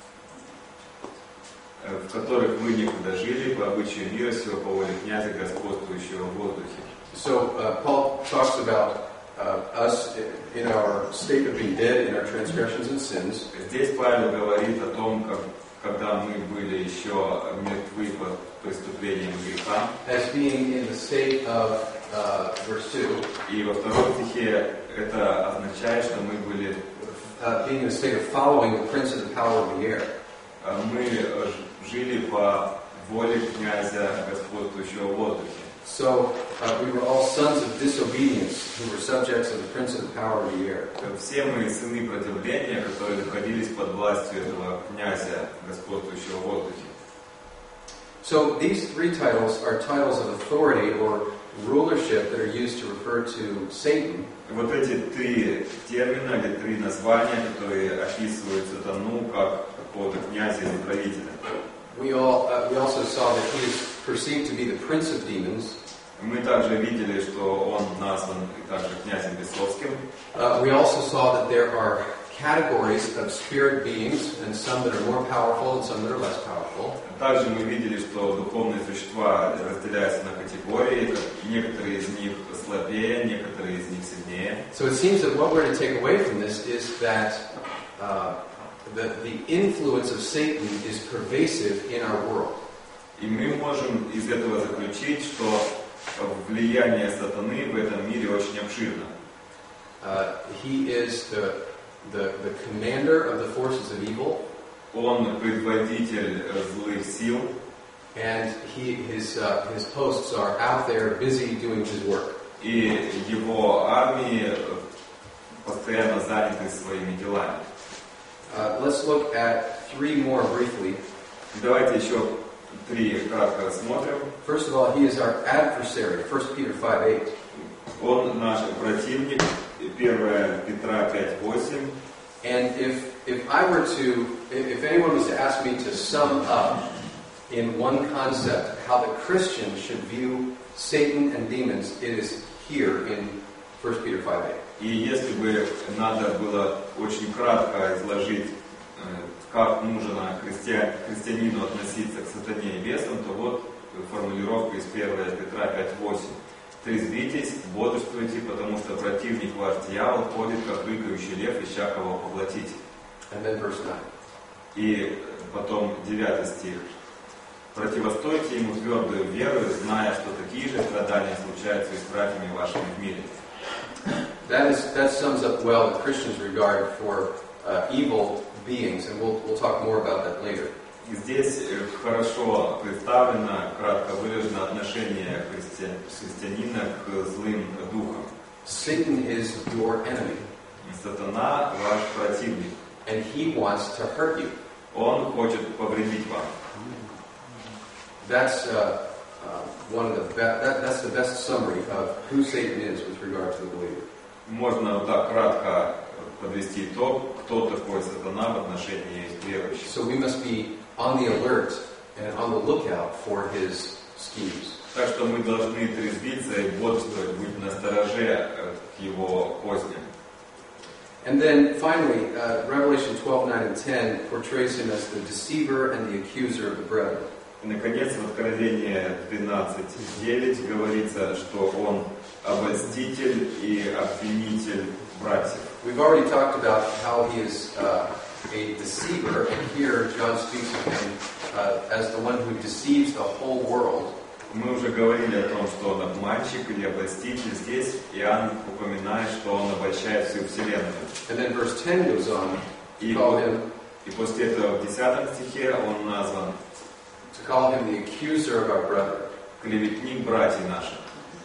в которых вы некогда жили по обычаю мира сего, по воле князя, господствующего в воздухе. So uh, Paul talks about uh, us in our state of being dead in our transgressions and sins. Здесь Павел говорит о том, как, когда мы были еще мертвы по преступлениям и грехам. As being in the state of, uh, verse two, И во втором стихе это означает, что мы были, uh, being in the state of following the prince of the power of the air. мы жили по воле князя, господствующего в воздухе. So uh, we were all sons of disobedience who were subjects of the prince of the power of the air. Все мы сыны противления, которые находились под властью этого князя, господствующего в воздухе. So these three titles are titles of authority or rulership that are used to refer to Satan. Вот эти три термина или три названия, которые описывают сатану как какого-то князя или правителя. We all uh, we also saw that he is perceived to be the prince of demons. Мы также видели, что он назван также князем бесовским. Uh, we also saw that there are categories of spirit beings, and some that are more powerful and some that are less powerful. Также мы видели, что духовные существа разделяются на категории, некоторые из них слабее, некоторые из них сильнее. So it seems that what we're to take away from this is that uh, the, the influence of Satan is pervasive in our world. И мы можем из этого заключить, что влияние сатаны в этом мире очень обширно. Uh, he is the, the, the commander of the forces of evil. Он предводитель злых сил. And he, his, uh, his posts are out there busy doing his work. И его армии постоянно заняты своими делами. Uh, let's look at three more briefly. Давайте еще три кратко рассмотрим. First of all, he is our adversary, First Peter five eight. Он наш противник, первое Петра пять восемь. And if, if I were to, if anyone was to ask me to sum up in one concept how the Christian should view Satan and demons, it is here in First Peter five eight. И если бы надо было очень кратко изложить, как нужно христиан, христианину относиться к сатане и бесам, то вот формулировка из первого Петра пять восемь. «Трезвитесь, бодрствуйте, потому что противник ваш дьявол ходит, как рыкающий лев, ища кого поглотить». And then verse nine. И потом девятый стих. «Противостойте ему твердую веру, зная, что такие же страдания случаются и с братьями вашими в мире». That is that sums up well the Christian's regard for uh, evil beings, and we'll we'll talk more about that later. Здесь хорошо представлено, кратко выражено отношение христи... христианина к злым духам. Satan is your enemy, Сатана ваш противник. and he wants to hurt you. Он хочет повредить вам. That's uh, uh, one of the be- that, that's the best summary of who Satan is with regard to the believer. Можно вот так кратко подвести итог, кто такой сатана в отношении верующих. So we must be on the alert and on the lookout for his schemes. Так что мы должны трезвиться и бодрствовать, быть настороже к его козням. And then finally, uh, Revelation twelve nine and ten portrays him as the deceiver and the accuser of the brethren. И, наконец, в Откровении двенадцать девять говорится, что он обольститель и обвинитель братьев. We've already talked about how he is uh, a deceiver, and here John speaks of him uh, as the one who deceives the whole world. Мы уже говорили о том, что он обманщик или обольститель. Здесь Иоанн упоминает, что он обольщает всю вселенную. And then verse ten goes on to И, call him и после этого в десятом стихе он назван to call him the accuser of our brethren. клеветник братьев наших.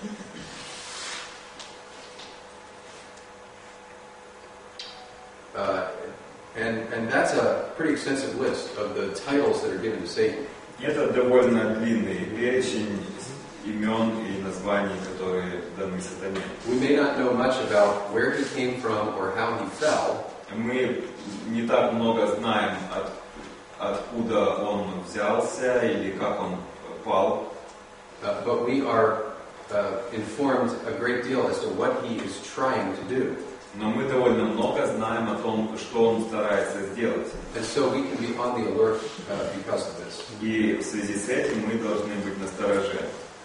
Uh, and and that's a pretty extensive list of the titles that are given to Satan. Это довольно длинный перечень имен и названий, которые даны сатане. We may not know much about where he came from or how he fell, Мы не так много знаем, от, откуда он взялся распался или как он пал. Uh, but we are uh, informed a great deal as to what he is trying to do. Но мы довольно много знаем о том, что он старается сделать. And so we can be on the alert uh, because of this. И в связи с этим мы должны быть настороже.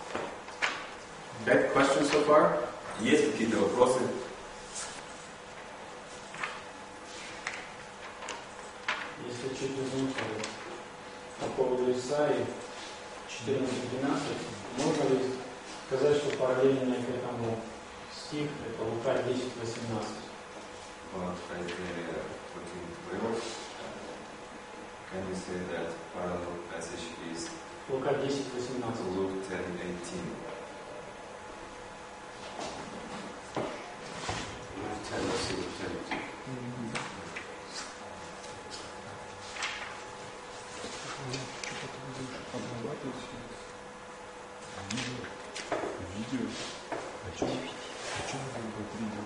Okay, questions so far? Есть какие-то вопросы? Если чуть вернуться по поводу Исаии четырнадцать двенадцать, можно ли сказать, что параллельно к этому стих это Лука десять восемнадцать? About Isaiah fourteen twelve, can you say that parallel passage is Лука десять восемнадцать. Luke ten eighteen? ten, let's see, ten. Видео. О чем? О чем вы видео?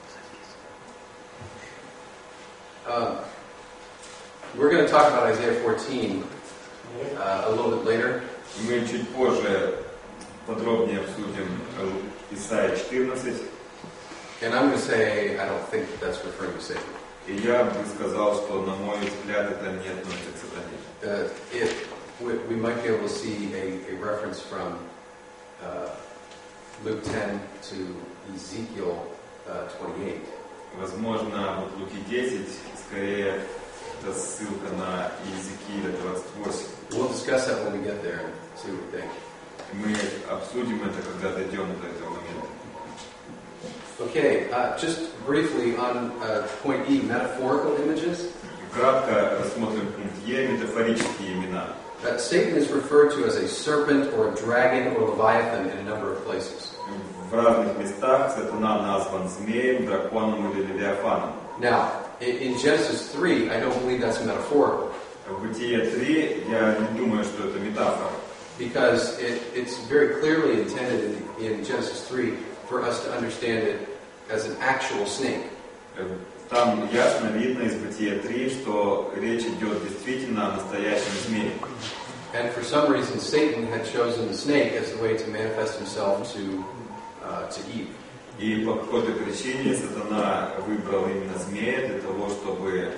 Uh, we're going to talk about Isaiah fourteen uh, a little bit later. Мы чуть позже подробнее обсудим Исайя четырнадцать. And I'm going to say, I don't think that's referring to Satan. И я бы сказал, что, на мой взгляд, это не относится к сатане. Uh, it, we, we might be able to see a, a reference from uh, Luke ten to Ezekiel uh, twenty-eight. Возможно, вот Луки десять, скорее, это ссылка на Иезекииля двадцать восемь. We'll discuss that when we get there and see what we think. Мы обсудим это, когда дойдем до этого момента. Okay, uh, just briefly on uh, point E, metaphorical images. Кратко рассмотрим пункт Е, метафорические имена. Uh, Satan is referred to as a serpent or a dragon or leviathan in a number of places. В разных местах сатана назван змеем, драконом или левиафаном. Now, in, in Genesis three, I don't believe that's metaphorical. В Бытие три я не думаю, что это метафора. Because it, it's very clearly intended in, in Genesis three for us to understand it as an actual snake. Там ясно видно из Бытия три, что речь идет действительно о настоящем змее. And for some reason, Satan had chosen the snake as the way to manifest himself to, uh, to Eve. И по какой-то причине сатана выбрал именно змея для того, чтобы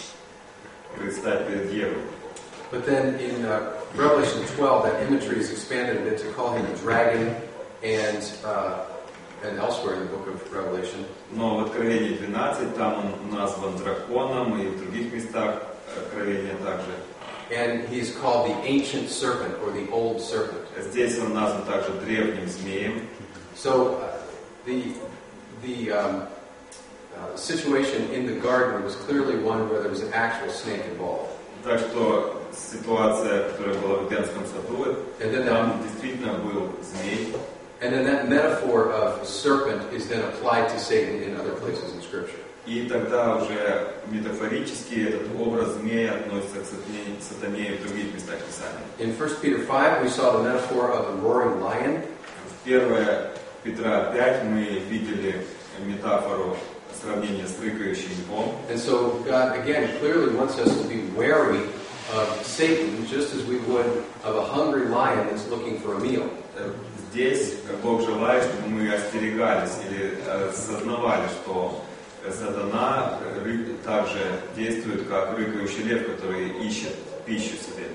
предстать перед Евой. But then in uh, Revelation twelve, that imagery is expanded a bit to call him a dragon, and uh, and elsewhere in the book of Revelation. Но в Откровении двенадцать там он назван драконом, и в других местах Откровения также. And he's called the ancient serpent or the old serpent. Здесь он назван также древним змеем. So uh, the the um, uh, situation in the garden was clearly one where there was an actual snake involved. Так что ситуация, которая была в Эдемском саду, там действительно был змей. And then that metaphor of serpent is then applied to Satan in other places in Scripture. И тогда уже метафорически этот образ змея относится к сатане, сатане в других местах Писания. In First Peter five, we saw the metaphor of a roaring lion. В первое Петра пять мы видели метафору сравнения с рыкающим львом. And so God again clearly wants us to be wary of Satan, just as we would of a hungry lion that's looking for a meal. Здесь Бог желает, чтобы мы остерегались или осознавали, что сатана также действует как рыкающий лев, который ищет пищу себе.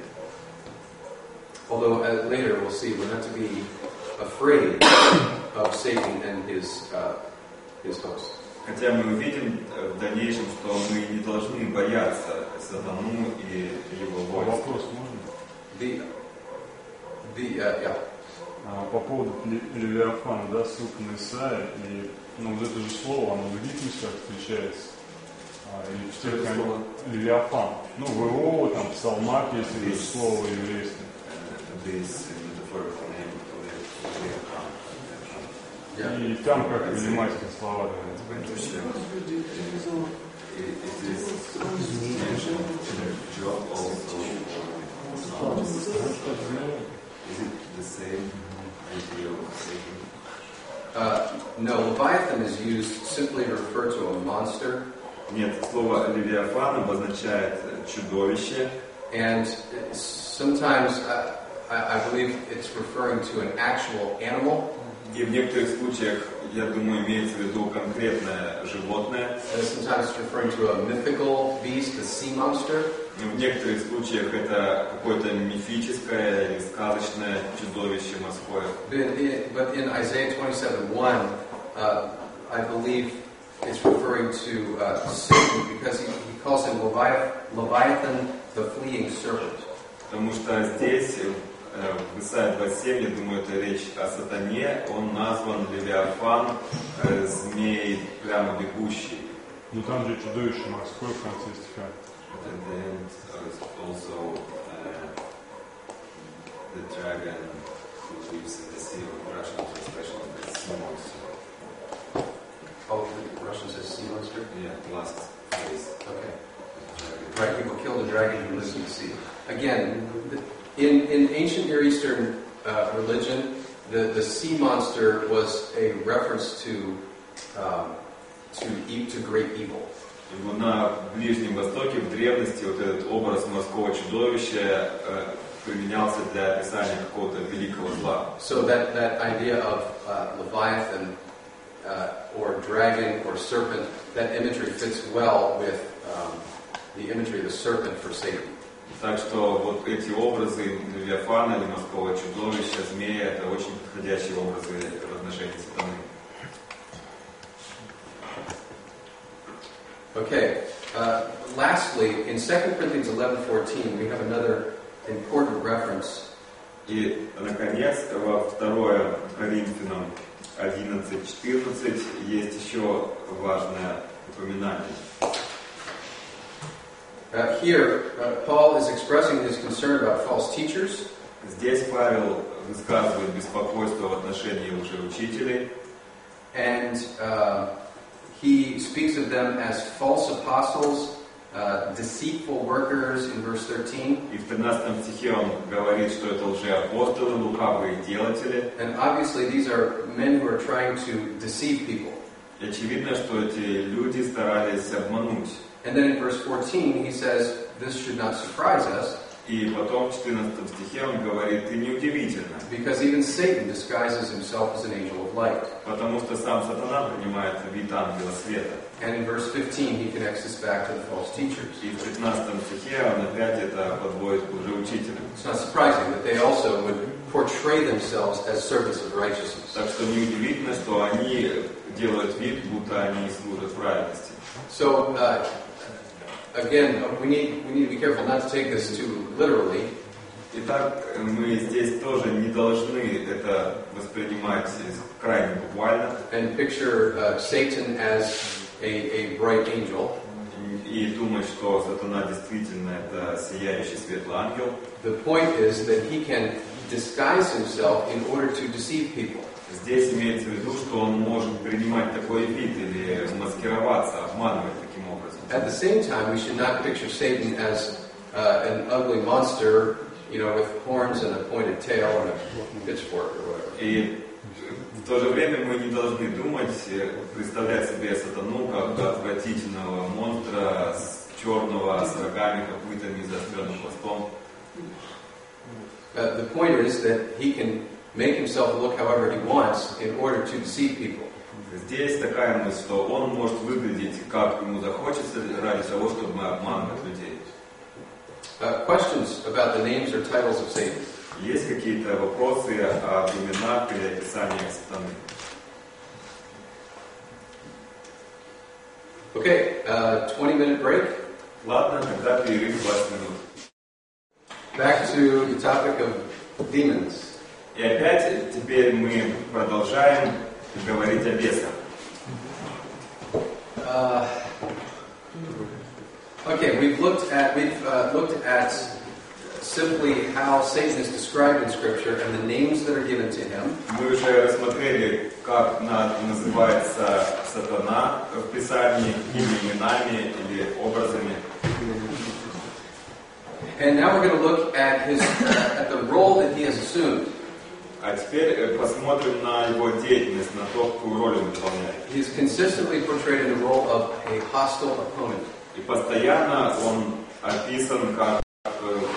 Although uh, later we'll see we're not to be afraid of Satan and his uh, his host. Хотя мы увидим в дальнейшем, что мы не должны бояться сатану и его войск. Вопрос можно? The the uh, yeah. А, по поводу Левиафана, да, ссылка на Исаия, и ну, вот это же слово, оно в других местах встречается. А, и в тех, слово? Левиафан. Ну, в Иова, там, в Псалмах, если это слово еврейское. Yeah. И там как понимать эти слова. Uh, no, Leviathan is used simply to refer to a monster. Нет, слово Левиафан обозначает чудовище. And sometimes uh, I, I believe it's referring to an actual animal. И в некоторых случаях, я думаю, имеется в виду конкретное животное. And sometimes it's referring to a mythical beast, a sea monster. В некоторых случаях это какое-то мифическое или сказочное чудовище морское. But in, but in Isaiah twenty-seven one, uh, I believe it's referring to uh, Satan because he, he calls him Leviathan, Leviathan, the fleeing serpent. Потому что здесь, в Исаии двадцать семь, я думаю, это речь о сатане, он назван Левиафан, змей прямо бегущий. Ну там же чудовище морское в конце стиха. And then also uh, the dragon who lives in the sea, of Russian translation of the sea monster. Oh, the Russian says sea monster? Yeah, last phrase. Okay. Right, people kill the dragon who lives in the sea. Again, in, in ancient Near Eastern uh, religion, the, the sea monster was a reference to um, to, e- to great evil. На Ближнем Востоке в древности вот этот образ морского чудовища э, применялся для описания какого-то великого зла. So that, that idea of uh, Leviathan uh, or dragon or serpent, that imagery fits well with um, the imagery of the serpent for Satan. Так что вот эти образы Левиафана или морского чудовища, змея, это очень подходящие образы в отношении сатаны. Okay. Uh, lastly, in Second Corinthians eleven fourteen, we have another important reference. И, наконец, во второе Коринфянам одиннадцать четырнадцать есть еще важное упоминание. Uh, here, uh, Paul is expressing his concern about false teachers. Здесь Павел высказывает беспокойство в отношении лжеучителей. And uh, he speaks of them as false apostles, uh, deceitful workers in verse thirteen. И в тринадцатом стихе он говорит, что это лжеапостолы, лукавые делатели. And obviously these are men who are trying to deceive people. И очевидно, что эти люди старались обмануть. And then in verse fourteen he says, this should not surprise us. И потом в четырнадцатом стихе он говорит, и неудивительно. Because even Satan disguises himself as an angel of light. Потому что сам сатана принимает вид ангела света. And in verse fifteen he connects this back to the false teachers. И в пятнадцатом стихе он опять это подводит к лжеучителям. It's not surprising that they also would portray themselves as servants of righteousness. Так что неудивительно, что они делают вид, будто они служат праведности. So, uh, again, we need we need to be careful not to take this too literally. Итак, мы здесь тоже не должны это воспринимать крайне буквально. And picture uh, Satan as a, a bright angel. И думать, что сатана действительно это сияющий светлый ангел. The point is that he can disguise himself in order to deceive people. Здесь имеется в виду, что он может принимать такой вид или маскироваться, обманывать таким образом. At the same time, we should not picture Satan as uh, an ugly monster, you know, with horns and a pointed tail and a pitchfork or whatever. И в то же время мы не должны думать, представлять себе сатану как отвратительного монстра с черного, с рогами, копытами, заостренным хвостом. Uh, the point is that he can make himself look however he wants in order to deceive people. Здесь такая мысль, что он может выглядеть как ему захочется ради того, чтобы обманывать людей. Uh, questions about the names or titles of Satan? Есть какие-то вопросы о именах или описаниях сатаны? Okay, uh, twenty minute break. Ладно, тогда перерыв двадцать минут. Back to the topic of demons. И опять теперь мы продолжаем говорить о бесах. Uh, okay, we've looked at we've uh, looked at simply how Satan is described in Scripture and the names that are given to him. Мы уже рассмотрели, как называется сатана в Писании, какими именами или образами. And now we're going to look at his at the role that he has assumed. А теперь посмотрим на его деятельность, на то, какую роль он выполняет. He is consistently portrayed in the role of a hostile opponent. И постоянно он описан как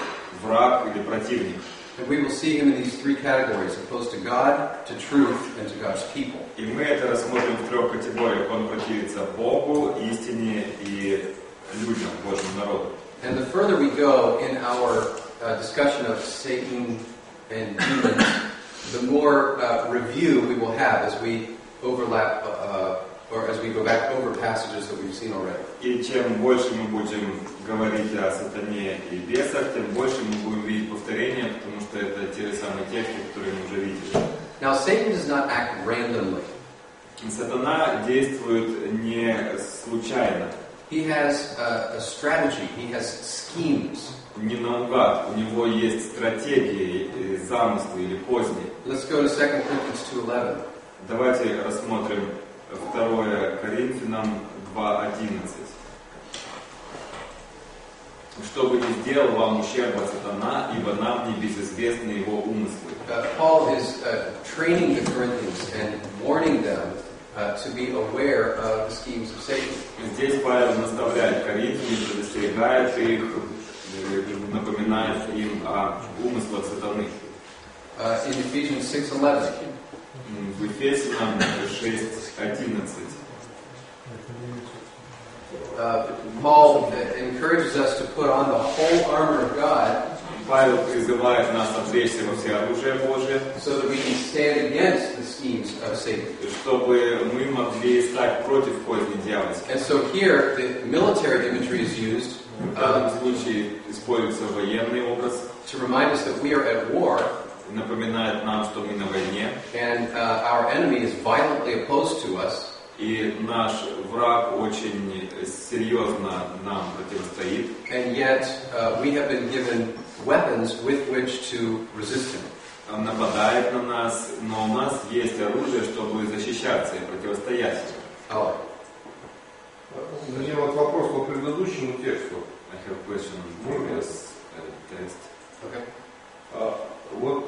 противник. And we will see him in these three categories, opposed to God, to truth, and to God's people. И мы это рассмотрим в трех категориях. Он противится Богу, истине и людям, Божьему народу. And the further we go in our uh, discussion of Satan and demons, the more uh, review we will have as we overlap, uh, or as we go back over passages that we've seen already. И чем больше мы будем говорить о сатане и бесах, тем больше мы будем видеть повторения, потому что это те же самые тексты, которые мы уже видели. Now, Satan does not act randomly. Сатана действует не случайно, He has a, a strategy. He has schemes. не наугад. У него есть стратегии, замыслы или козни. Let's go to Second Corinthians two eleven. Давайте рассмотрим второе Коринфянам два одиннадцать. Чтобы не сделал вам ущерба сатана, ибо нам не безызвестны его умыслы. Uh, Paul is uh, training the Corinthians and warning them uh, to be aware of the schemes of Satan. Здесь Павел наставляет Коринфян, предостерегает их, напоминает им о умыслах сатаны. Uh, in Ephesians six eleven. В Ефесянам шесть одиннадцать. Uh, Paul encourages us to put on the whole armor of God. Павел призывает нас облечься во всеоружие Божие, so that we can stand against the schemes of Satan. чтобы мы могли стать против козни дьявольской. And so here, the military imagery is used В данном случае используется военный образ, to remind us that we are at war, напоминает нам, что мы на войне, and uh, our enemy is violently opposed to us. и наш враг очень серьезно нам противостоит. And yet, uh, we have been given weapons with which to resist him. Он нападает на нас, но у нас есть оружие, чтобы защищаться и противостоять ему. Oh. У меня вот вопрос по предыдущему тексту. I have a question on previous text. Okay. А, вот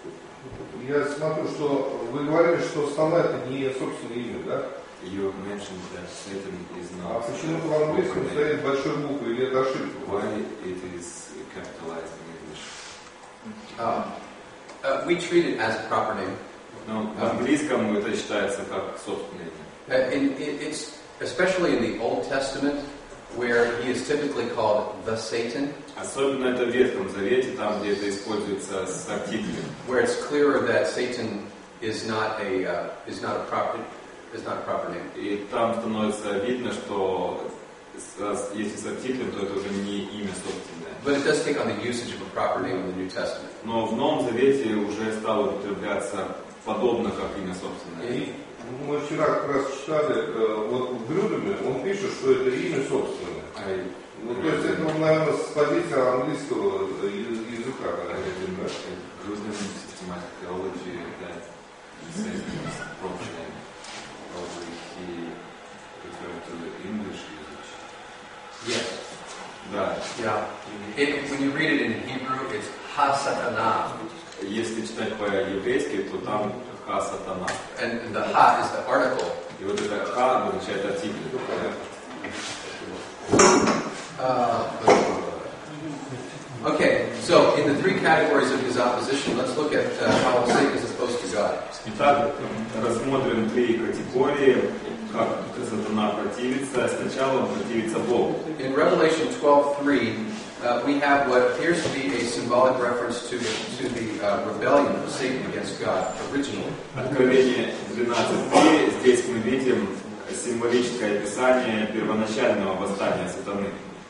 я смотрю, что вы говорили, что сатана это не собственное имя, да? You mentioned that Satan is А not. почему-то в английском стоит большой буквы, или это ошибка? Why it is capitalized in English? Uh, uh, we treat it as a proper name. Ну, в английском это считается как собственное имя. Uh, in, in, it's especially in the Old Testament, where he is typically called the Satan. Особенно это в Ветхом Завете, там, где это используется с артиклем. Where it's clearer that Satan is not a uh, is not a proper is not a proper name. И там становится видно, что с- если с артиклем, то это уже не имя собственное. But it does take on the usage of a proper name in the New Testament. Но в Новом Завете уже стало употребляться подобно как имя собственное. И мы вчера как раз читали, э, вот в Грюдеме он пишет, что это имя собственное. I Ну, то есть это, наверное, с позиции английского я- языка. I наверное, read in да? Jerusalem systematic theology that says his approach name. Probably he referred to the English usage. Yes. Да. Yeah. It, when you read it in Hebrew, it's ha-satana. Если читать по-еврейски, то там ха сатана. And the ha is the article. И вот это ха означает артикль. Uh, okay, so in the three categories of his opposition, let's look at uh, how Satan is opposed to God. Итак, рассмотрим три категории, как сатана противится. Сначала он противится Богу. In Revelation twelve three, uh, we have what appears to be a symbolic reference to the, to the uh, rebellion of Satan against God originally. Откровение двенадцать три. Здесь мы видим символическое описание первоначального восстания сатаны.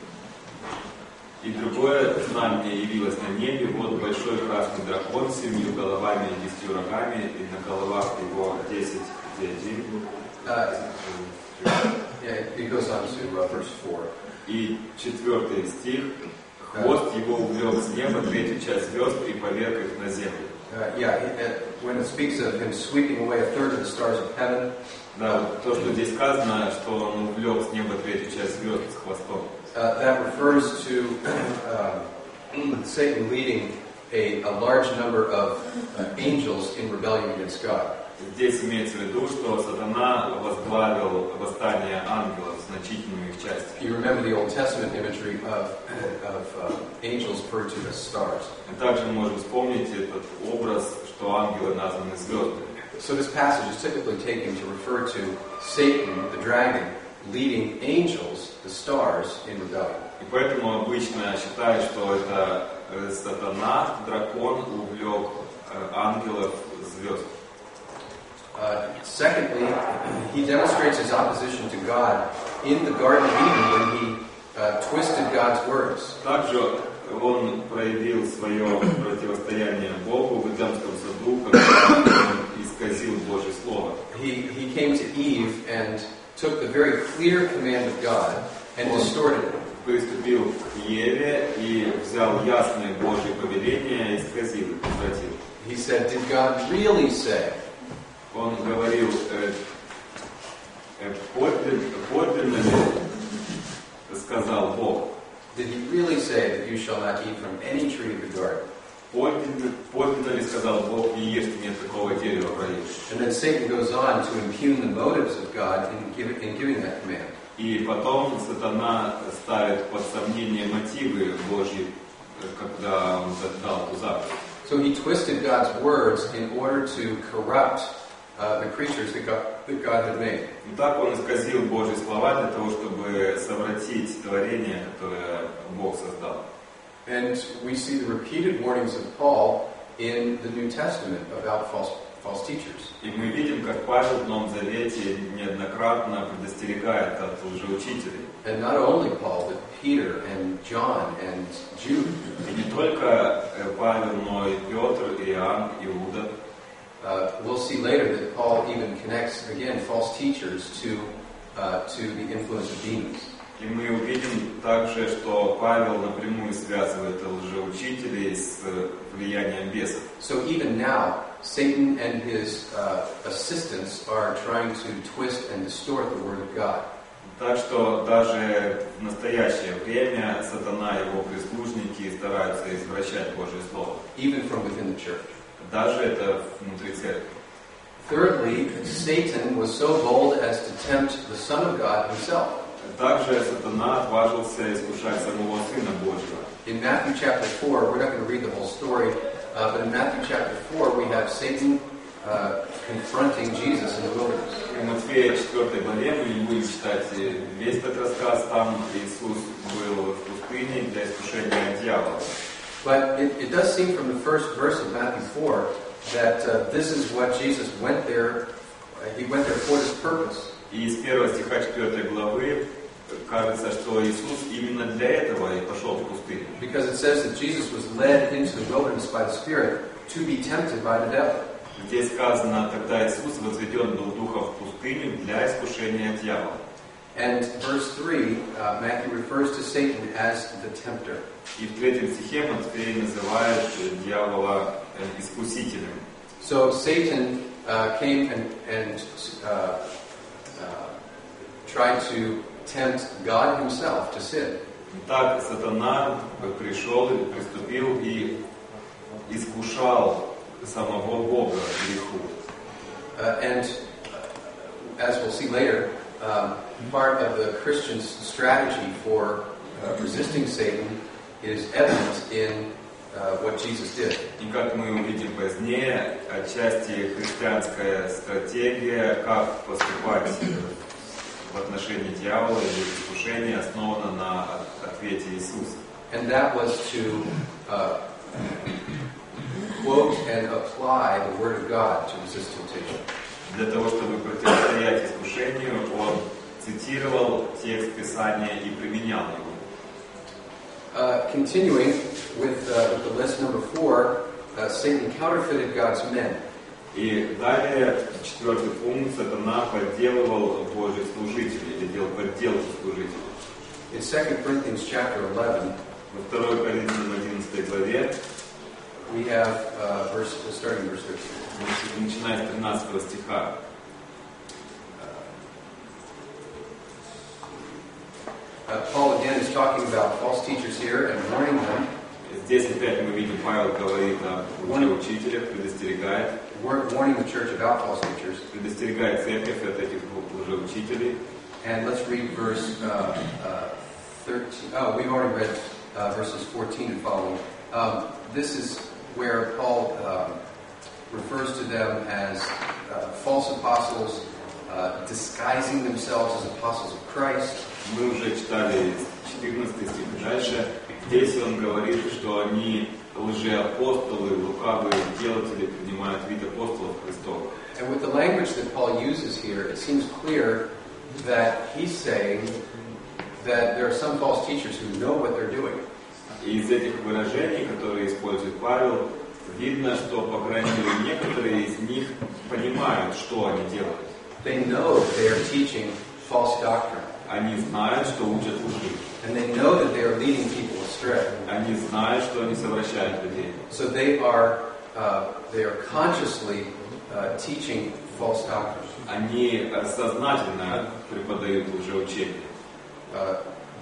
И другое знамение явилось на небе, вот большой красный дракон с семью головами и десятью рогами, и на головах его десять диадим. Uh, yeah, it goes on to uh, verse four. И четвертый стих. Хвост его увлек с неба третью часть звезд и поверг их на землю. Uh, yeah, he, uh, when it speaks of him sweeping away a third of the stars of heaven, Да, вот то, что здесь сказано, что он увлек с неба третью часть звезд с хвостом. uh, that refers to uh, Satan leading a, a large number of uh, angels in rebellion against God. здесь имеется в виду, что сатана возглавил восстание ангелов, значительную их часть. You remember the Old Testament imagery of, of uh, angels referred to as stars. И также мы можем вспомнить этот образ, что ангелы названы звездами. So this passage is typically taken to refer to Satan, the dragon, leading angels, the stars, in rebellion. И поэтому обычно считают, что это сатана, дракон, увлек ангелов звезд. Uh, secondly, he demonstrates his opposition to God in the Garden of Eden when he uh, twisted God's words. Также он проявил свое противостояние Богу в Эдемском саду, когда он исказил Божье Слово. He, he came to Eve and took the very clear command of God and distorted it. Приступил к Еве и взял ясное Божье повеление и исказил, извратил. He said, "Did God really say?" Он говорил, э, э, подлинно, подлинно ли сказал Бог? Did he really say that you shall not eat from any tree of the garden? Подлинно, подлинно ли сказал Бог, не ешьте ни от какого дерева в раю? And then Satan goes on to impugn the motives of God in, give, in giving that command. И потом сатана ставит под сомнение мотивы Божьи, когда он дал эту заповедь. So he twisted God's words in order to corrupt uh, the creatures that God, that God had made. И так он исказил Божьи слова для того, чтобы совратить творение, которое Бог создал. And we see the repeated warnings of Paul in the New Testament about false, false teachers. И мы видим, как Павел в Новом Завете неоднократно предостерегает от лжеучителей. And not only Paul, but Peter and John and Jude. И не только Павел, но и Петр, и Иоанн, Иуда. Uh, we'll see later that Paul even connects, again, false teachers to, uh, to the influence of demons. И мы увидим также, что Павел напрямую связывает лжеучителей с влиянием бесов. So even now, Satan and his uh, assistants are trying to twist and distort the Word of God. Так что даже в настоящее время сатана и его прислужники стараются извращать Божье Слово. Even from within the church. Даже это внутри церкви. Thirdly, Satan was so bold as to tempt the Son of God himself. Также сатана отважился искушать самого Сына Божьего. In Matthew chapter four, we're not going to read the whole story, uh, but in Matthew chapter four we have Satan uh, confronting Jesus in the wilderness. В Матфея четвёртой главе мы не будем читать весь этот рассказ, там Иисус был в пустыне для искушения дьявола. But it, it does seem from the first verse of Matthew four that uh, this is what Jesus went there, uh, he went there for this purpose. И из первого стиха четвёртой главы кажется, что Иисус именно для этого и пошел в пустыню. Because it says that Jesus was led into the wilderness by the Spirit to be tempted by the devil. Здесь сказано, тогда Иисус возведен был духом в пустыню для искушения дьявола. And verse three, uh, Matthew refers to Satan as the tempter. И в третьем стихе Матфей называет дьявола искусителем. So Satan uh, came and, and uh, uh, tried to tempt God himself to sin. Так сатана пришел и приступил и искушал самого Бога греху. Uh, and uh, as we'll see later, um, part of the Christian's strategy for uh, resisting Satan is evident in uh, what Jesus did. И как мы увидим позднее, отчасти христианская стратегия, как поступать в отношении дьявола или искушения, основана на ответе Иисуса. And that was to uh, quote and apply the Word of God to resist temptation. Для того, чтобы противостоять искушению, он цитировал текст Писания и применял его. Uh, continuing with, uh, with the list number four, uh, Satan counterfeited God's men. И далее, четвертый пункт, сатана подделывал Божьих служителей, или делал подделку служителей. In Second Corinthians chapter eleven, Во второй Коринфянам одиннадцатой главе, we have uh, verse, starting verse thirteen. начиная с тринадцатого стиха, Uh, Paul again is talking about false teachers here and warning them. Здесь опять мы видим, Павел говорит о лжеучителях, предостерегает. Warning the church about false teachers. Предостерегает церковь от этих лжеучителей. And let's read verse uh, uh, thirteen. Oh, we've already read uh, verses fourteen and following. Um, this is where Paul um, refers to them as uh, false apostles, uh, disguising themselves as apostles of Christ. Мы уже читали четырнадцатый стих дальше. Здесь он говорит, что они лжеапостолы, лукавые делатели, принимают вид апостолов Христовых. And with the language that Paul uses here, it seems clear that he's saying that there are some false teachers who know what they're doing. И из этих выражений, которые использует Павел, видно, что, по крайней мере, некоторые из них понимают, что они делают. They know that they are teaching false doctrine. Они знают, что учат лжи. And they know that they are leading people astray. Они знают, что они совращают людей. So they are uh, they are consciously uh, teaching false doctrine. Они сознательно преподают лжеучение. Uh,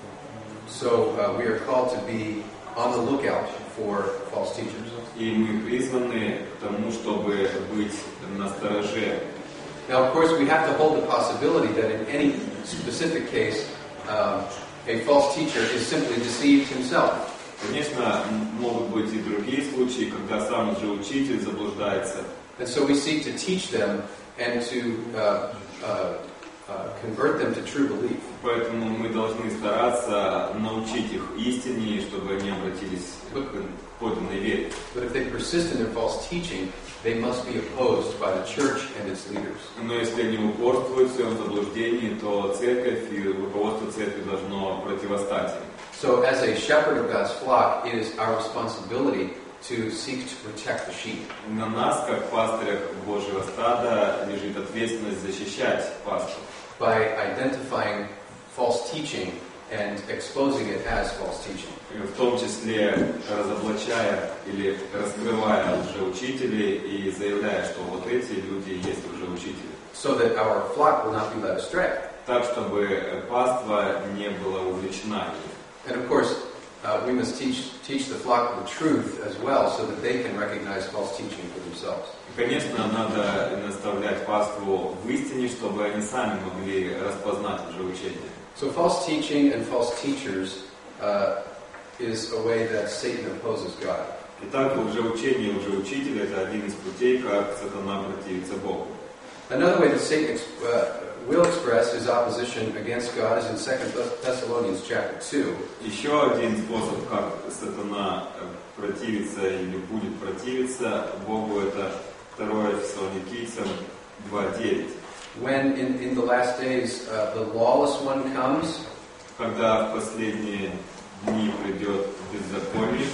so uh, we are called to be on the lookout for false teachers. И мы призваны к тому, чтобы быть настороже. Now, of course, we have to hold the possibility that in any specific case, um, a false teacher is simply deceived himself. Конечно, могут быть и другие случаи, когда сам лжеучитель заблуждается. And so we seek to teach them and to uh, uh, uh, convert them to true belief. Поэтому мы должны стараться научить их истине, чтобы они обратились к подлинной вере. But if they persist in their false teaching, they must be opposed by the church and its leaders. Но если они упорствуют в своем заблуждении, то церковь и руководство церкви должно противостать им. So, as a shepherd of God's flock, it is our responsibility to seek to protect the sheep. На нас, как пастырях Божьего стада, лежит ответственность защищать пастыря. By identifying false teaching and exposing it as false teaching. В том числе разоблачая или раскрывая лжеучителей и заявляя, что вот эти люди и есть лжеучители. So that our flock will not be led astray. Так, чтобы паства не была увлечена. And of course, uh, we must teach teach the flock the truth as well, so that they can recognize false teaching for themselves. Конечно, надо наставлять паству в истине, чтобы они сами могли распознать лжеучение. So false teaching and false teachers uh, is a way that Satan opposes God. Итак, лжеучение и лжеучитель – это один из путей, как сатана противится Богу. Another way that Satan uh, will express his opposition against God is in Second Thessalonians chapter two. Еще один способ, как сатана противится или будет противиться Богу, это второе Фессалоникийцам два девять. When in, in the last days uh, the lawless one comes, когда в последние дни придет беззаконник,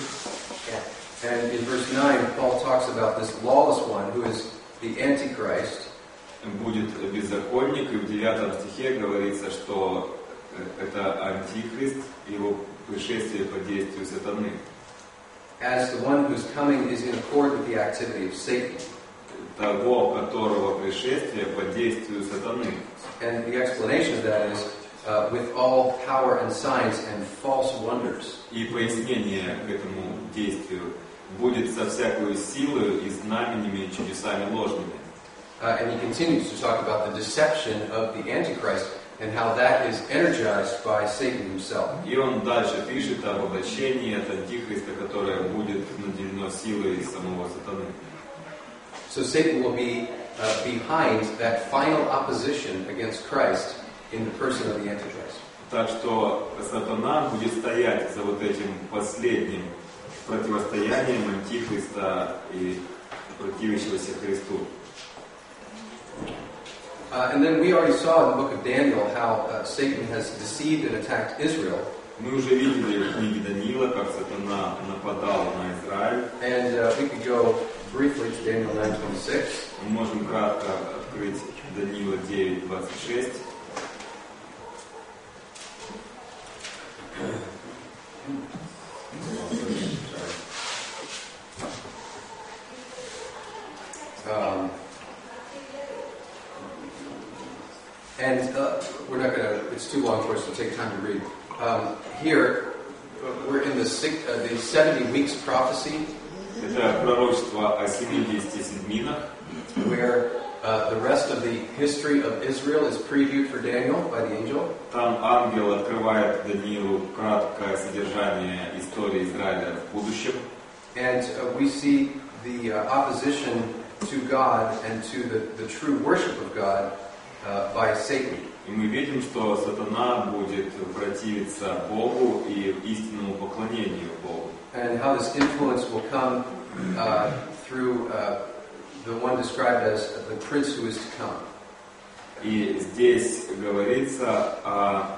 and in verse nine Paul talks about this lawless one who is the Antichrist. Будет беззаконник, и в девятом стихе говорится, что это антихрист, его пришествие по действию сатаны. As the one who's coming is in accord with the activity of Satan. Того, которого пришествие по действию сатаны. And the explanation of that is uh, with all power and signs and false wonders. И пояснение к этому действию будет со всякой силой и знамениями и чудесами ложными. Uh, and he continues to talk about the deception of the Antichrist and how that is energized by Satan himself. И он дальше пишет об обращении от антихриста, которое будет наделено силой самого сатаны. So Satan will be uh, behind that final opposition against Christ in the person of the Antichrist. Так что сатана будет стоять за вот этим последним противостоянием антихриста и противящегося Христу. Uh, and then we already saw in the book of Daniel how uh, Satan has deceived and attacked Israel. Мы уже видели в книге Даниила, как сатана нападал на Израиль. And uh, we could go briefly to Daniel nine twenty-six. Мы можем кратко открыть Даниила девять двадцать шесть. Um, and uh, we're not going to, it's too long for us to take time to read. Um, here, we're in this six, uh, the seventy weeks prophecy. Это пророчество о семидесяти седьминах, where uh, the rest of the history of Israel is previewed for Daniel by the angel. Там ангел открывает Даниилу краткое содержание истории Израиля в будущем. And uh, we see the uh, opposition to God and to the, the true worship of God uh, by Satan. И мы видим, что сатана будет противиться Богу и истинному поклонению Богу. And how this influence will come uh, through uh, the one described as the prince who is to come. И здесь говорится о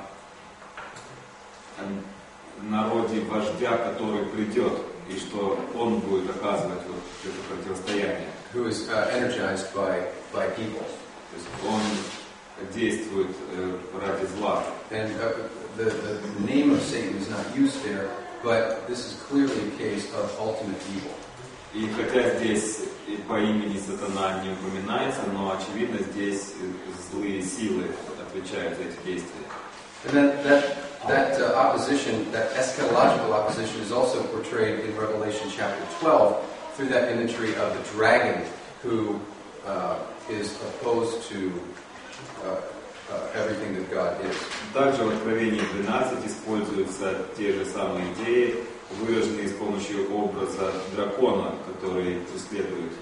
народе вождя, который придет, и что он будет оказывать вот это противостояние. Who is uh, energized by, by evil. То есть он действует э, ради зла. And uh, the, the name of Satan is not used there, but this is clearly a case of ultimate evil. И хотя здесь по имени сатана не упоминается, но очевидно здесь злые силы отвечают за эти действия. And then that that uh, opposition, that eschatological opposition, is also portrayed in Revelation chapter twelve through that imagery of the dragon who uh, is opposed to uh, uh, everything that God is. Также в Откровении двенадцать используются те же самые идеи, выраженные с помощью образа дракона, который преследует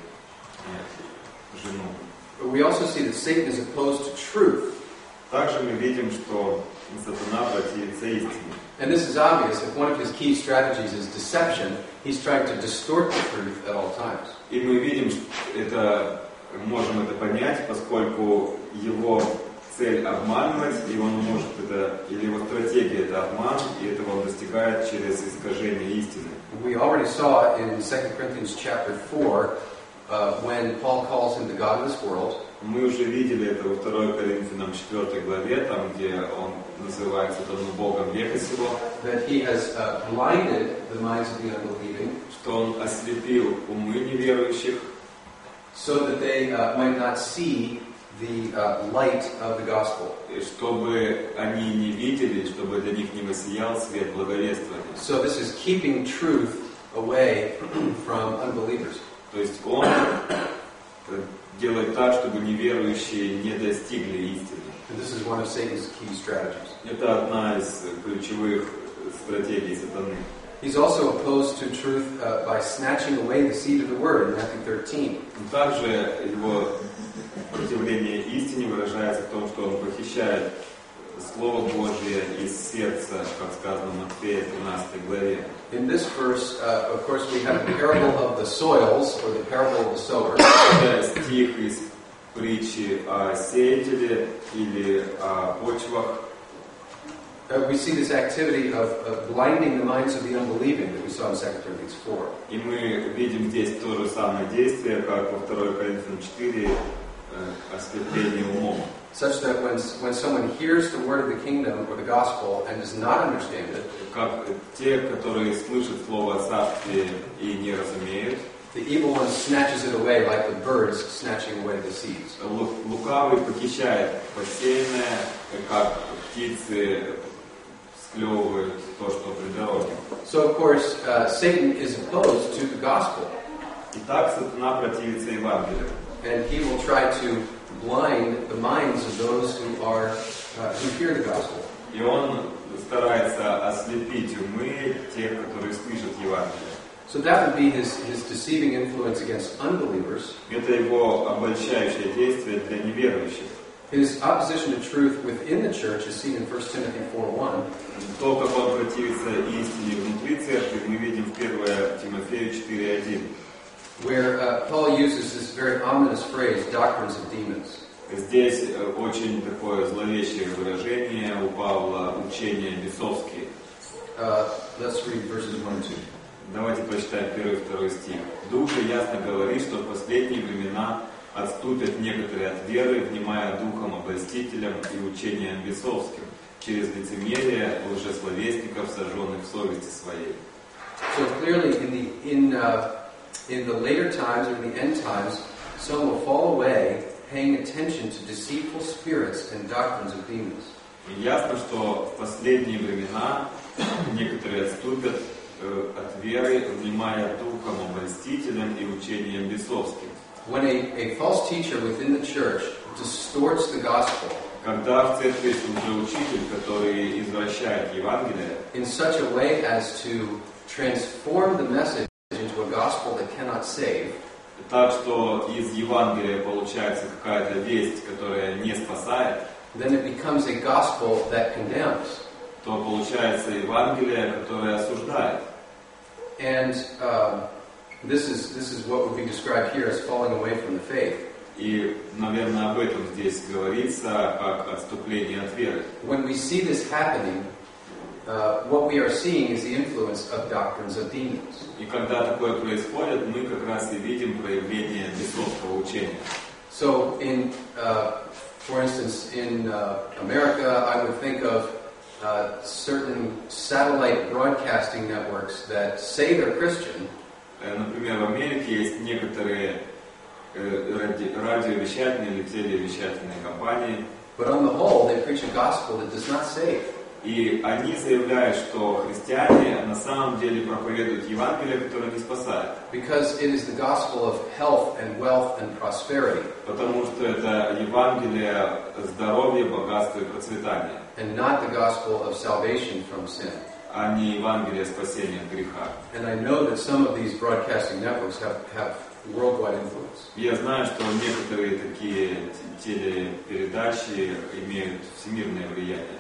жену. We also see that Satan is opposed to truth. Также мы видим, что сатана противится истине. And this is obvious. If one of his key strategies is deception, he's trying to distort the truth at all times. И мы видим, что это, можем это понять, поскольку его цель обманывать, и он может это, или его стратегия это обман, и этого он достигает через искажение истины. We already saw in Second Corinthians chapter four, uh, when Paul calls him the God of this world. Мы уже видели это во второй Коринфянам четвёртой главе, там, где он называет сатану Богом века сего. That he has uh, blinded the minds of the unbelieving. Что он ослепил умы неверующих. So that they uh, might not see the uh, light of the gospel. Чтобы они не видели, чтобы для них не воссиял свет благовествования. So this is keeping truth away from unbelievers. То есть он делает так, чтобы неверующие не достигли истины. And this is one of Satan's key strategies. Это одна из ключевых стратегий сатаны. He's also opposed to truth uh, by snatching away the seed of the word in Matthew thirteen. Также его противление истине выражается в том, что он похищает Слово Божье из сердца, как сказано в Матфея тринадцатой главе. In this verse, uh, of course, we have the parable of the soils, or the parable of the sower. Это стих из притчи о сеятеле или о почвах. Uh, we see this activity of, of blinding the minds of the unbelieving that we saw in Second Corinthians four. И мы видим здесь то же самое действие, как во второй Коринфянам четыре, ослепление умом. Such that when, when someone hears the word of the kingdom or the gospel and does not understand it, как те, которые слышат слово о царстве и не разумеют, the evil one snatches it away like the birds snatching away the seeds. Лукавый похищает посеянное, как птицы склевывают то, что при дороге. So of course, uh, Satan is opposed to the gospel. Итак, сатана противится Евангелию. And he will try to blind the minds of those who are uh, who hear the gospel. И он старается ослепить умы тех, которые слышат Евангелие. So that would be his, his deceiving influence against unbelievers. Это его обольщающее действие для неверующих. His opposition to truth within the church is seen in First Timothy four one. То, как он противится истине внутри церкви, мы видим в первое Тимофею четыре один. Where uh, Paul uses this very ominous phrase, doctrines of demons. Здесь очень такое зловещее выражение у Павла, учения бесовские. Uh, let's read verses one and two. Давайте прочитаем первый и второй стих. «Дух же ясно говорит, что в последние времена отступят некоторые от веры, внимая духом обольстителям и учениям бесовским, через лицемерие лжесловесников, сожженных в совести своей». So clearly, in the in uh, in the later times or in the end times, some will fall away, paying attention to deceitful spirits and doctrines of demons. И ясно, что в последние времена некоторые отступят, э, от веры, внимая духом обольстителям и учением бесовским. When a, a false teacher within the church distorts the gospel Когда в церкви есть уже учитель, который извращает Евангелие, in such a way as to transform the message into a gospel that cannot save, так что из Евангелия получается какая-то весть, которая не спасает, then it becomes a gospel that condemns. то получается Евангелие, которое осуждает. And um, this is this is what would be described here as falling away from the faith. И, наверное, об этом здесь говорится, как отступление от веры. When we see this happening, uh, what we are seeing is the influence of doctrines of demons. И когда такое происходит, мы как раз и видим проявление бесовского учения. So, in, uh, for instance, in uh, America, I would think of uh, certain satellite broadcasting networks that say they're Christian. Например, в Америке есть некоторые ради, радиовещательные или телевещательные компании. But on the whole, they preach a gospel that does not save. И они заявляют, что христиане на самом деле проповедуют Евангелие, которое не спасает. Because it is the gospel of health and wealth and prosperity. Потому что это Евангелие здоровья, богатства и процветания. And not the gospel of salvation from sin. А не Евангелие спасения от греха. And I know that some of these broadcasting networks have, have worldwide influence. Я знаю, что некоторые такие телепередачи имеют всемирное влияние.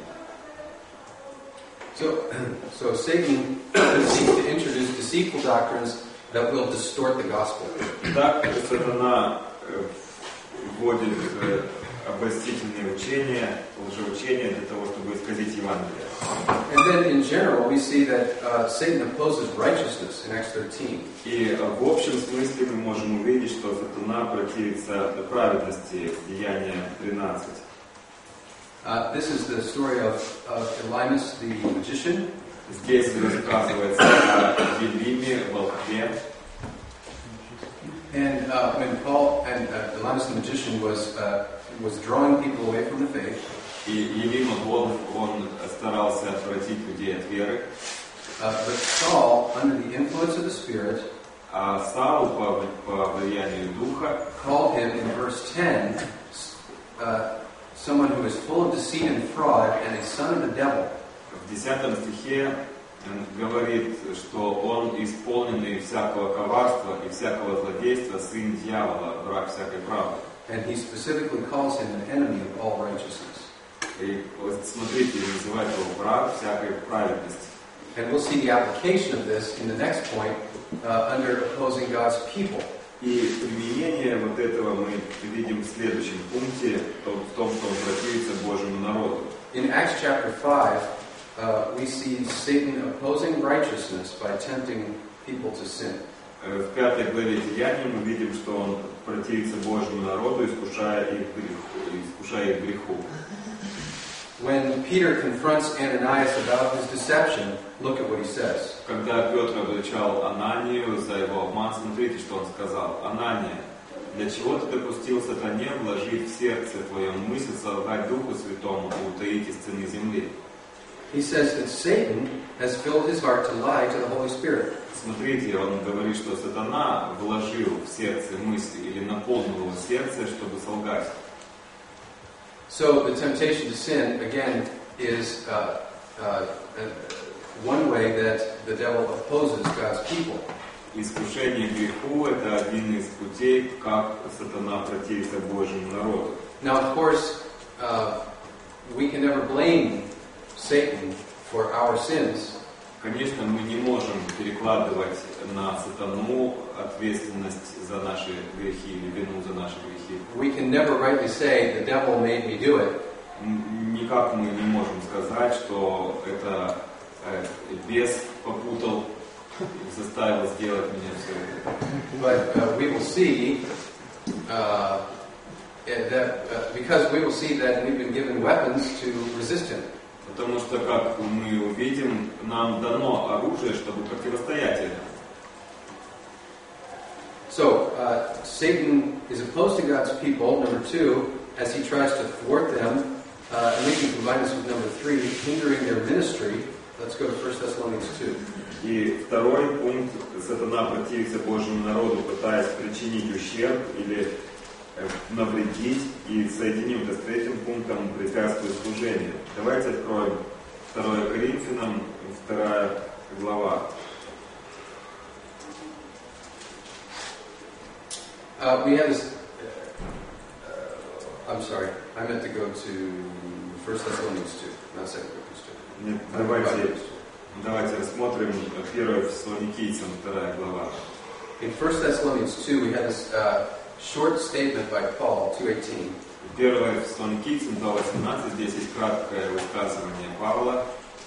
So, so Satan seeks to introduce deceitful doctrines that will distort the gospel. Так, сатана вводит обольстительные учения, лжеучения для того, чтобы исказить Евангелие. And then in general, we see that uh, Satan opposes righteousness in Acts thirteen. И в общем смысле мы можем увидеть, что сатана противится праведности, Деяния тринадцать. Uh, this is the story of, of Elymas the magician. Здесь рассказывается о Елиме, волхве. And uh, when Paul and uh, Elymas the magician was uh, was drawing people away from the faith. И Елима волхв, он старался отвратить людей от веры. Uh, but Saul, under the influence of the Spirit, а Саул по, по влиянию духа called him in verse ten uh, someone who is full of deceit and fraud and a son of the devil. В десятом стихе говорит, что он исполненный всякого коварства и всякого злодейства, сын дьявола, враг всякой правды. And he specifically calls him an enemy of all righteousness. И смотрите, называет его враг всякой праведности. And we'll see the application of this in the next point uh, under opposing God's people. И применение вот этого мы видим в следующем пункте, в том, что он противится Божьему народу. In Acts chapter five, uh, we see Satan opposing righteousness by tempting people to sin. В пятой главе Деяний мы видим, что он противится Божьему народу, искушая их греху. Искушая их греху. When Peter confronts Ananias about his deception, look at what he says. Когда Петр обличал Ананию за его обман, смотрите, что он сказал. Анания, для чего ты допустил сатане вложить в сердце твое мысль солгать Духу Святому и утаить из цены земли? He says that Satan has filled his heart to lie to the Holy Spirit. Смотрите, он говорит, что сатана вложил в сердце мысли или наполнил его сердце, чтобы солгать. So the temptation to sin, again, is uh, uh, one way that the devil opposes God's people. Искушение греху – это один из путей, как сатана противится Божьему народу. Now, of course, uh, we can never blame Satan for our sins. Конечно, мы не можем перекладывать на сатану ответственность за наши грехи или вину за наши грехи. We can never rightly say, the devil made me do it. Никак мы не можем сказать, что это э, бес попутал и заставил сделать меня все это. But uh, we will see uh, that uh, because we will see that we've been given weapons to resist him. Потому что, как мы увидим, нам дано оружие, чтобы противостоять этому. So, uh, Satan is opposed to God's people, number two, as he tries to thwart them, uh, and we can combine this with number three, hindering their ministry. let's go to First Thessalonians two. И второй пункт, сатана противится Божьему народу, пытаясь причинить ущерб или э, навредить, и соединим это с третьим пунктом, препятствует служению. Давайте откроем второе Коринфянам, вторая глава. Uh, we have this. Uh, I'm sorry, I meant to go to First Thessalonians two, not Second Corinthians two. Нет, давайте, давайте рассмотрим первое Фессалоникийцам, вторая глава. In First Thessalonians two, we have this uh, short statement by Paul, two eighteen. Первое Фессалоникийцам два восемнадцать, здесь есть краткое высказывание Павла.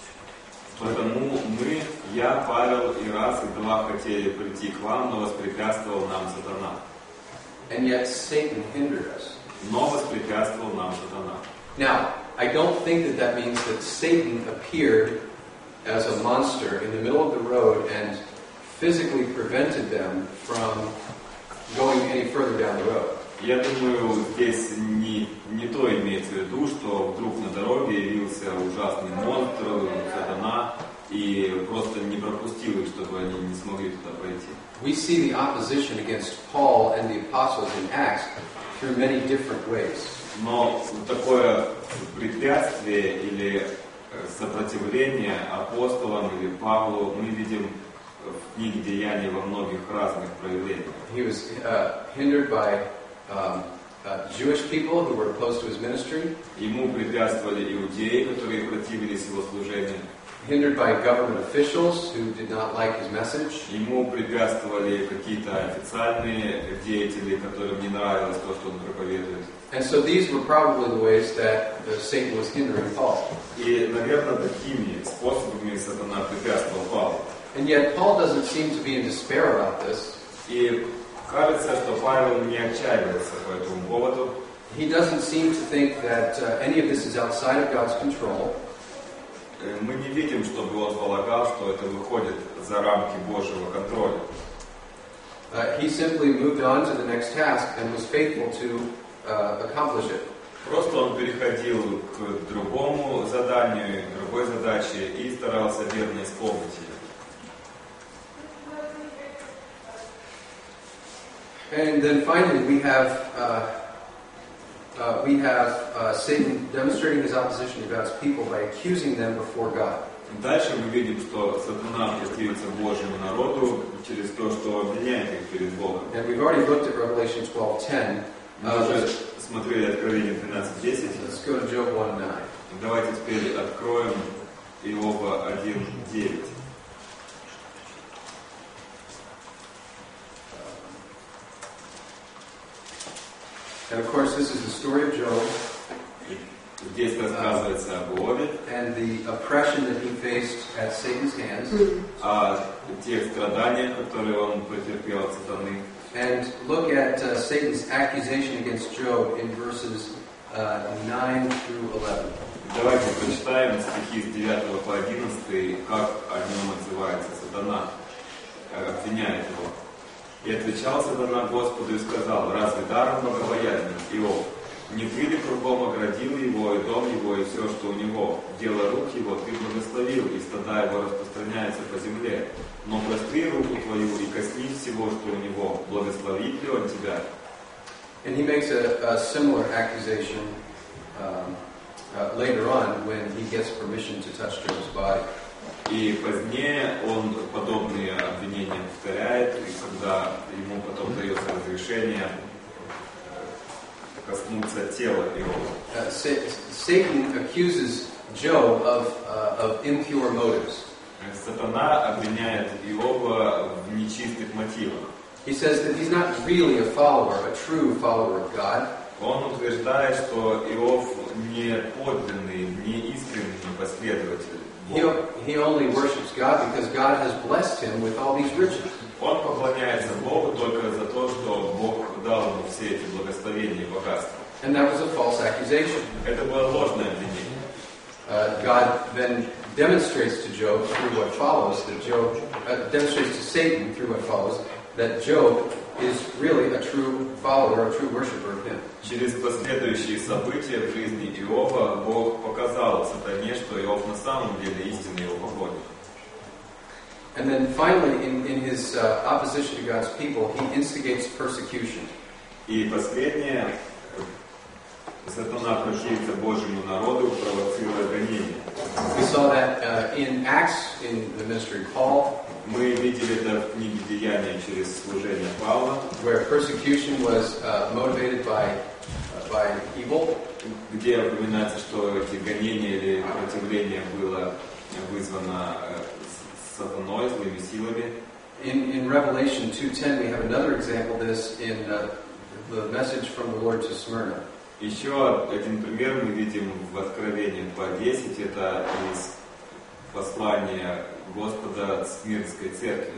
Потому мы, я, Павел, и раз, и два хотели прийти к вам, но воспрепятствовал нам сатана. And yet Satan hindered us. Но воспрепятствовал нам сатана. Now, I don't think that that means that Satan appeared as a monster in the middle of the road and physically prevented them from going any further down the road. Я думаю, здесь не, не то имеется в виду, что вдруг на дороге явился ужасный монстр, сатана, и просто не пропустил их, чтобы они не смогли туда пройти. We see the opposition against Paul and the apostles in Acts through many different ways. Но такое препятствие или сопротивление апостолам или Павлу мы видим в книге Деяний во многих разных проявлениях. He was uh, hindered by um, uh, Jewish people who were opposed to his ministry. Ему препятствовали иудеи, которые противились его служению. Hindered by government officials who did not like his message. Ему препятствовали какие-то официальные деятели, которым не нравилось то, что он проповедует. And so these were probably the ways that uh, Satan was hindering Paul. И, наверное, такими способами сатана препятствовал Павлу. And yet Paul doesn't seem to be in despair about this. И кажется, что Павел не отчаивается по этому поводу. He doesn't seem to think that uh, any of this is outside of God's control. Мы не видим, чтобы он полагал, что это выходит за рамки Божьего контроля. Uh, he simply moved on to the next task and was faithful to uh, accomplish it. Просто он переходил к другому заданию, другой задаче и старался верно исполнить ее. And then finally we have uh, uh, we have uh, Satan demonstrating his opposition to God's people by accusing them before God. Дальше мы видим, что сатана противится Божьему народу через то, что обвиняет их перед Богом. And we've already looked at Revelation twelve ten. Мы уже смотрели Откровение двенадцать десять. Let's go to Job one nine. Давайте теперь откроем Иова один девять. And of course, this is the story of Job. Здесь рассказывается об Иове, and the oppression that he faced at Satan's hands, о тех страданиях, которые он претерпел от сатаны. and look at uh, Satan's accusation against Job in verses uh, nine through eleven. Давайте прочитаем стихи с девятого по одиннадцатый, как о нем отзывается сатана, обвиняет его. «И отвечал сатана Господу и сказал: разве даром богобоязнен Иов? Не ты ли кругом оградил его, и дом его, и все, что у него? Дело рук его ты благословил, и стада его распространяются по земле. Но простри руку твою и коснись всего, что у него. Благословит ли он тебя?» And he makes a, a similar accusation um, uh, later on when he gets permission to touch Job's body. И позднее он подобные обвинения повторяет, и когда ему потом дается разрешение коснуться тела Иова. Uh, Satan accuses Job of, uh, of impure motives. Сатана обвиняет Иова в нечистых мотивах. He says that he's not really a follower, a true follower of God. Он утверждает, что Иов не подлинный, не искренний последователь Бога. He, he only worships God because God has blessed him with all these riches. Он поклоняется Богу только за то, что Бог дал ему все эти благословения и богатства. And that was a false accusation. Это было ложное обвинение. Uh, God then demonstrates to Job through what follows that Job uh, demonstrates to Satan through what follows that Job is really a true follower, a true worshiper of him. Через последующие события в жизни Иова Бог показал сатане, что Иов на самом деле истинный его поклонник. And then finally, in, in his uh, opposition to God's people, he instigates persecution. И последнее, сатана противится Божьему народу, провоцируя гонение. We saw that uh, in Acts, in the ministry of Paul. Мы видели это в книге Деяния через служение Павла, where persecution was uh, motivated by uh, by evil, где упоминается, что эти гонения или противление было вызвано сатаной, злыми силами. In in Revelation two ten, we have another example of this in uh, the message from the Lord to Smyrna. Еще один пример мы видим в Откровении два десять, это из послания Господа Смирнской церкви.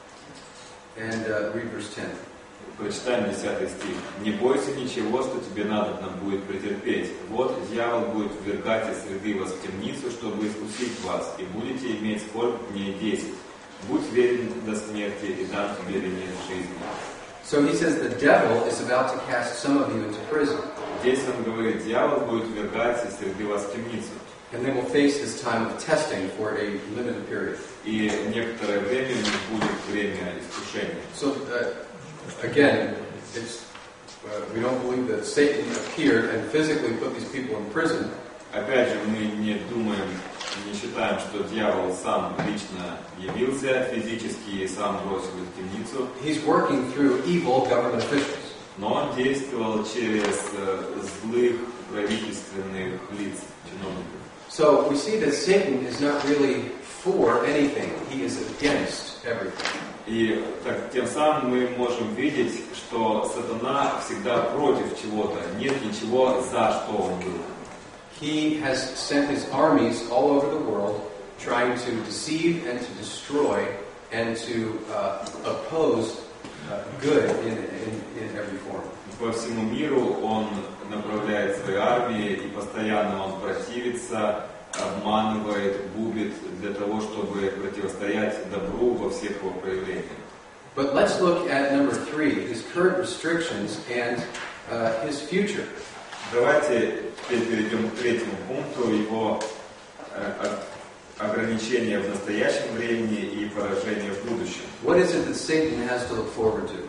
And uh, read verse ten. Прочитаем десятый стих. «Не бойся ничего, что тебе надобно будет претерпеть. Вот дьявол будет ввергать из среды вас в темницу, чтобы искусить вас, и будете иметь сколько дней десять. Будь верен до смерти, и дам тебе венец жизни». So he says the devil is about to cast some of you into prison. Здесь он говорит, дьявол будет ввергать из среды вас в темницу. And they will face this time of testing for a limited period. И некоторое время у них будет время искушения. So uh, again, it's uh, we don't believe that Satan appeared and physically put these people in prison. Опять же, мы не думаем, не считаем, что дьявол сам лично явился физически и сам бросил их в темницу. He's working through evil government officials. Но он действовал через э, злых правительственных лиц, чиновников. So we see that Satan is not really for anything. He is against everything. И так, тем самым мы можем видеть, что сатана всегда против чего-то. Нет ничего, за что он был. He has sent his armies all over the world trying to deceive and to destroy and to uh, oppose uh, good in, in, in every form. По всему миру он направляет свои армии, и постоянно он противится, обманывает, губит для того, чтобы противостоять добру во всех его проявлениях. But let's look at number three, his current restrictions and uh, his future. Давайте теперь перейдем к третьему пункту, его э, ограничения в настоящем времени и поражение в будущем. What is it that Satan has to look forward to?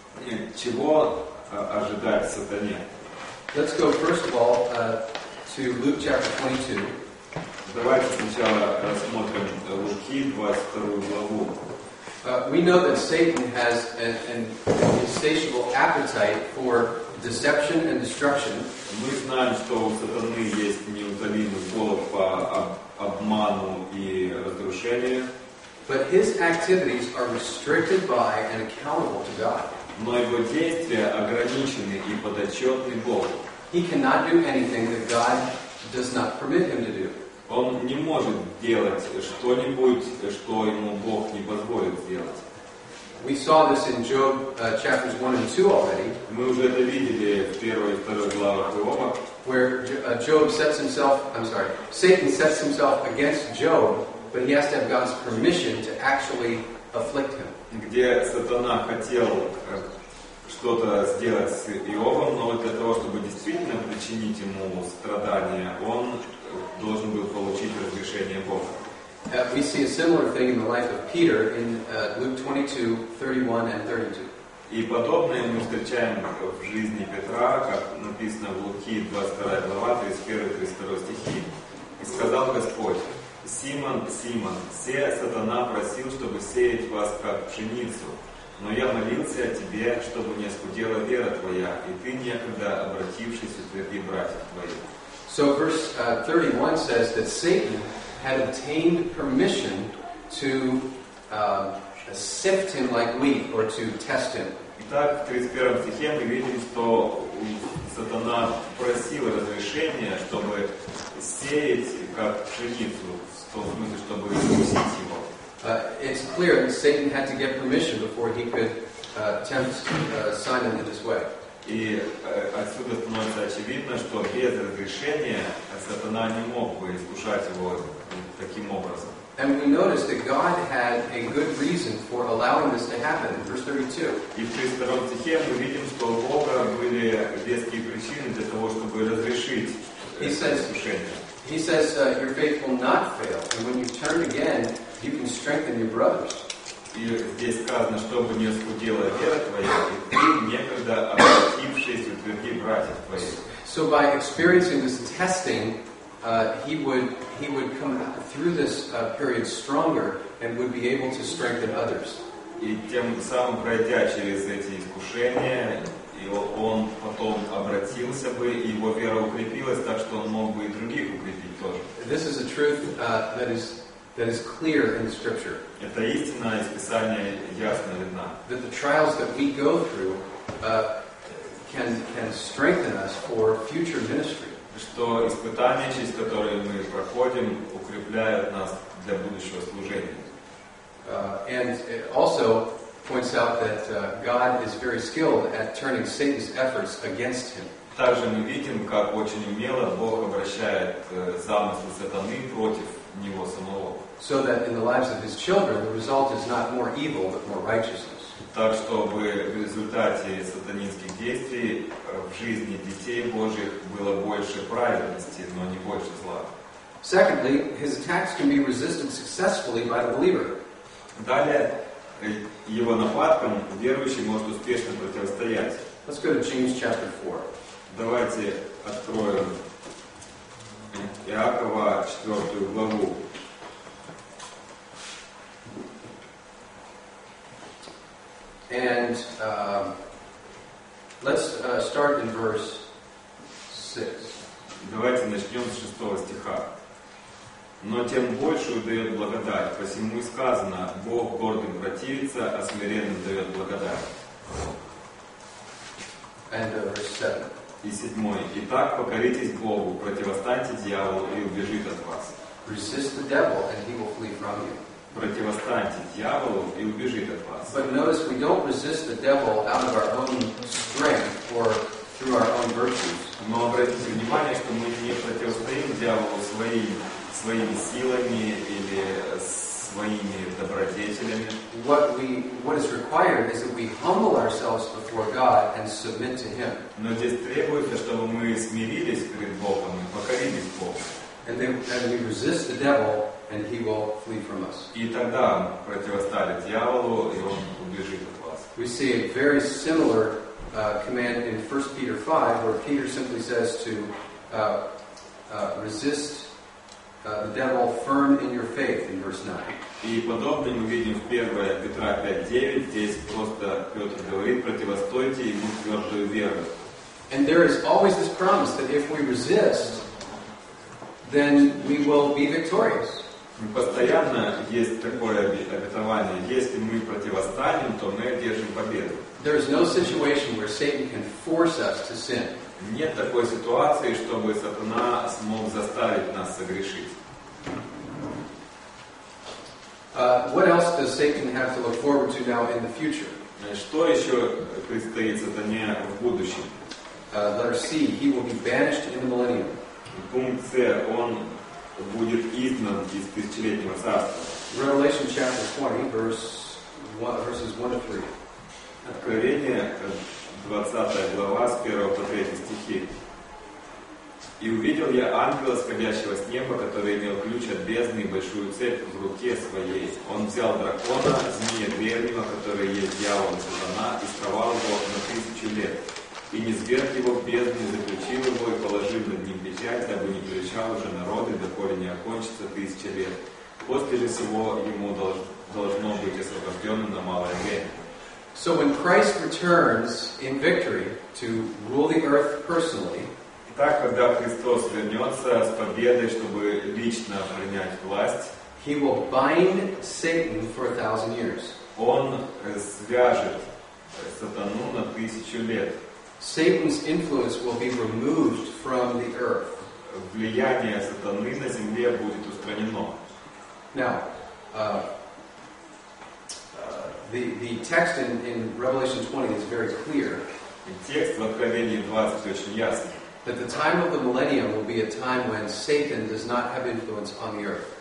Чего ожидать сатане? Let's go first of all uh, to Luke chapter twenty-two. Давайте сначала рассмотрим Луки, двадцать вторую главу. Uh, we know that Satan has an, an insatiable appetite for deception and destruction. Мы знаем, что у сатаны есть неутолимый голод по обману и разрушению. But his activities are restricted by and accountable to God. Но его действия ограничены и подотчетны Богу. He cannot do anything that God does not permit him to do. Он не может делать что-нибудь, что ему Бог не позволит сделать. We saw this in Job uh, chapters one and two already. Мы уже это видели в первой и второй главах Иова, where uh, Job sets himself, I'm sorry, Satan sets himself against Job, but he has to have God's permission to actually afflict him. Где сатана хотел что-то сделать с Иовом, но для того, чтобы действительно причинить ему страдания, он должен был получить разрешение Бога. Uh, we see a similar thing in the life of Peter in uh, Luke twenty-two, thirty-one and thirty-two. И подобное мы встречаем в жизни Петра, как написано в Луки, двадцать вторая глава, тридцать первый тридцать второй стихи. «И сказал Господь: Симон, Симон, се сатана просил, чтобы сеять вас как пшеницу, но я молился о тебе, чтобы не оскудела вера твоя, и ты некогда обратившись утверди братьев твоих». So verse uh, thirty-one says that Satan had obtained permission to uh, sift him like wheat or to test him. Итак, в тридцать первом стихе мы видим, что сатана просил разрешения, чтобы сеять как пшеницу, в том смысле, чтобы искусить его. Uh, it's clear that Satan had to get permission before he could uh, tempt uh, Simon in this way. И э, отсюда становится очевидно, что без разрешения сатана не мог бы искушать его таким образом. And we notice that God had a good reason for allowing this to happen in verse thirty-two. И в тридцать втором стихе мы видим, что у Бога были веские причины для того, чтобы разрешить He says, искушение. he says uh, your faith will not fail, and when you turn again, you can strengthen your brothers. И здесь сказано, чтобы не оскудела вера твоя, и ты, некогда обратившись, утверди братьев твоих. So by experiencing this testing, uh, he would he would come through this uh, period stronger and would be able to strengthen others. И тем самым, пройдя через эти искушения, и он потом обратился бы, и его вера укрепилась, так что он мог бы и других укрепить тоже. This is a truth uh, that is that is clear in the Scripture. Это истина из Писания ясно видна. That the trials that we go through uh, can can strengthen us for future ministry. Что испытания, через которые мы проходим, укрепляют нас для будущего служения. Uh, and it also points out that uh, God is very skilled at turning Satan's efforts against him. Также мы видим, как очень умело Бог обращает замыслы сатаны против него самого. So that in the lives of his children, the result is not more evil, but more righteousness. Так, чтобы в результате сатанинских действий в жизни детей Божьих было больше праведности, но не больше зла. Secondly, his attacks can be resisted successfully by the believer. Далее, его нападкам верующий может успешно противостоять. Let's go to James chapter four. Давайте откроем Иакова четвертую главу. And um, let's uh, start in verse six. Давайте начнем с шестого стиха. Но тем большую дает благодать, посему и сказано, Бог гордым противится, а смиренным дает благодать. And uh, verse seven. И седьмой. Итак, покоритесь Богу, противостаньте дьяволу, и убежит от вас. Resist the devil, and he will flee from you. Противостаньте дьяволу, и убежит от вас. But notice we don't resist the devil out of our own strength or through our own virtues. Но обратите внимание, что мы не противостоим дьяволу своим, своими силами или своими добродетелями. What we, what is required is that we humble ourselves before God and submit to Him. Но здесь требуется, чтобы мы смирились перед Богом и покорились Богу. And then and we resist the devil, and he will flee from us. И тогда противостали дьяволу, и он убежит от вас. We see a very similar uh, command in First Peter five, where Peter simply says to uh, uh, resist uh, the devil firm in your faith, in verse nine. И подобное мы видим в первое Петра пять девять. Здесь просто Петр говорит: противостойте ему твердую веру. And there is always this promise that if we resist, then we will be victorious. Постоянно есть такое обетование: если мы противостанем, то мы одержим победу. There is no situation where Satan can force us to sin. Нет такой ситуации, чтобы сатана смог заставить нас согрешить. Uh, what else does Satan have to look forward to now in the future? Что еще предстоит сатане в будущем? Uh, letter C, he will be banished in the millennium. Пункт С, он будет изгнан из тысячелетнего царства. Revelation chapter twenty, verse one, verses one to three. Откровение, двадцатая глава, с первого по третий стихи. «И увидел я ангела, сходящего с неба, который имел ключ от бездны и большую цепь в руке своей. Он взял дракона, змея древнего, который есть дьявол и сатана, и сковал его на тысячу лет. И низверг его в бездну, заключил его и положил над ним печать, дабы не кричал уже народы, доколе не окончится тысяча лет. После же всего ему должно быть освобожденным на малое время». So when Christ returns in victory to rule the earth personally, Так, когда Христос вернется с победой, чтобы лично принять власть, he will bind Satan for a thousand years. Он свяжет сатану на тысячу лет. Satan's influence will be removed from the earth. Влияние сатаны на земле будет устранено. Now, uh, uh, the the text in, in Revelation twenty is very clear. И текст в Откровении двадцать очень ясный. That the time of the millennium will be a time when Satan does not have influence on the earth.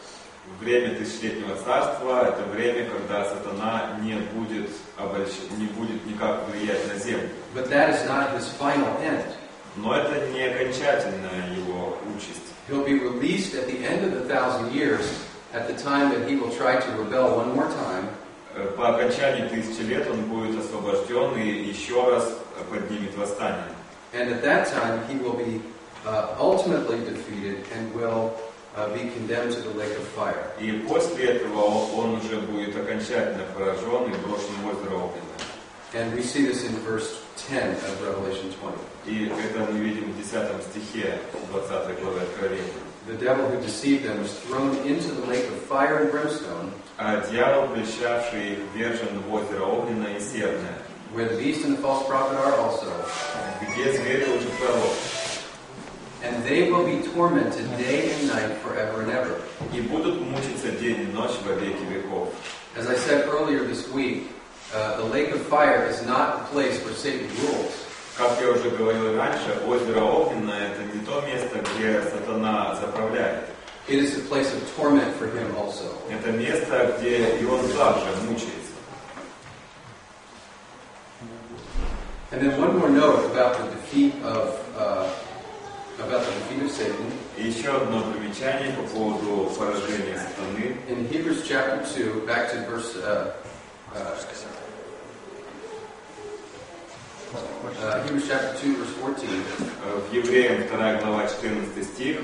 время тысячелетнего царства – это время, когда сатана не будет, обольщ... не будет никак влиять на землю. But that is not his final end. Но это не окончательная его участь. He'll be released at the end of the thousand years, at the time that he will try to rebel one more time. По окончании тысячи лет он будет освобожден и еще раз поднимет восстание. And at that time he will be uh, ultimately defeated and will uh, be condemned to the lake of fire. И после этого он уже будет окончательно поражен и брошен в озеро огненное. And we see this in verse ten of Revelation twenty. И это мы видим в десятом стихе двадцатой главы Откровения. The devil who deceived them was thrown into the lake of fire and brimstone, А дьявол, прельщавший их, ввержен в озеро огненное и серное, where the beast and the false prophet are also. где зверь уже пророк. And they will be tormented day and night forever and ever. И будут мучиться день и ночь во веки веков. As I said earlier this week, uh, the lake of fire is not a place where Satan rules. Как я уже говорил раньше, озеро огненное – это не то место, где сатана заправляет. It is a place of torment for him also. Это место, где и он также мучается. And then one more note about the defeat of uh, about the defeat of Satan. И еще одно примечание по поводу поражения сатаны. In Hebrews chapter two, back to verse uh, uh, uh, Hebrews chapter two, verse fourteen. В Евреям вторая глава четырнадцатый стих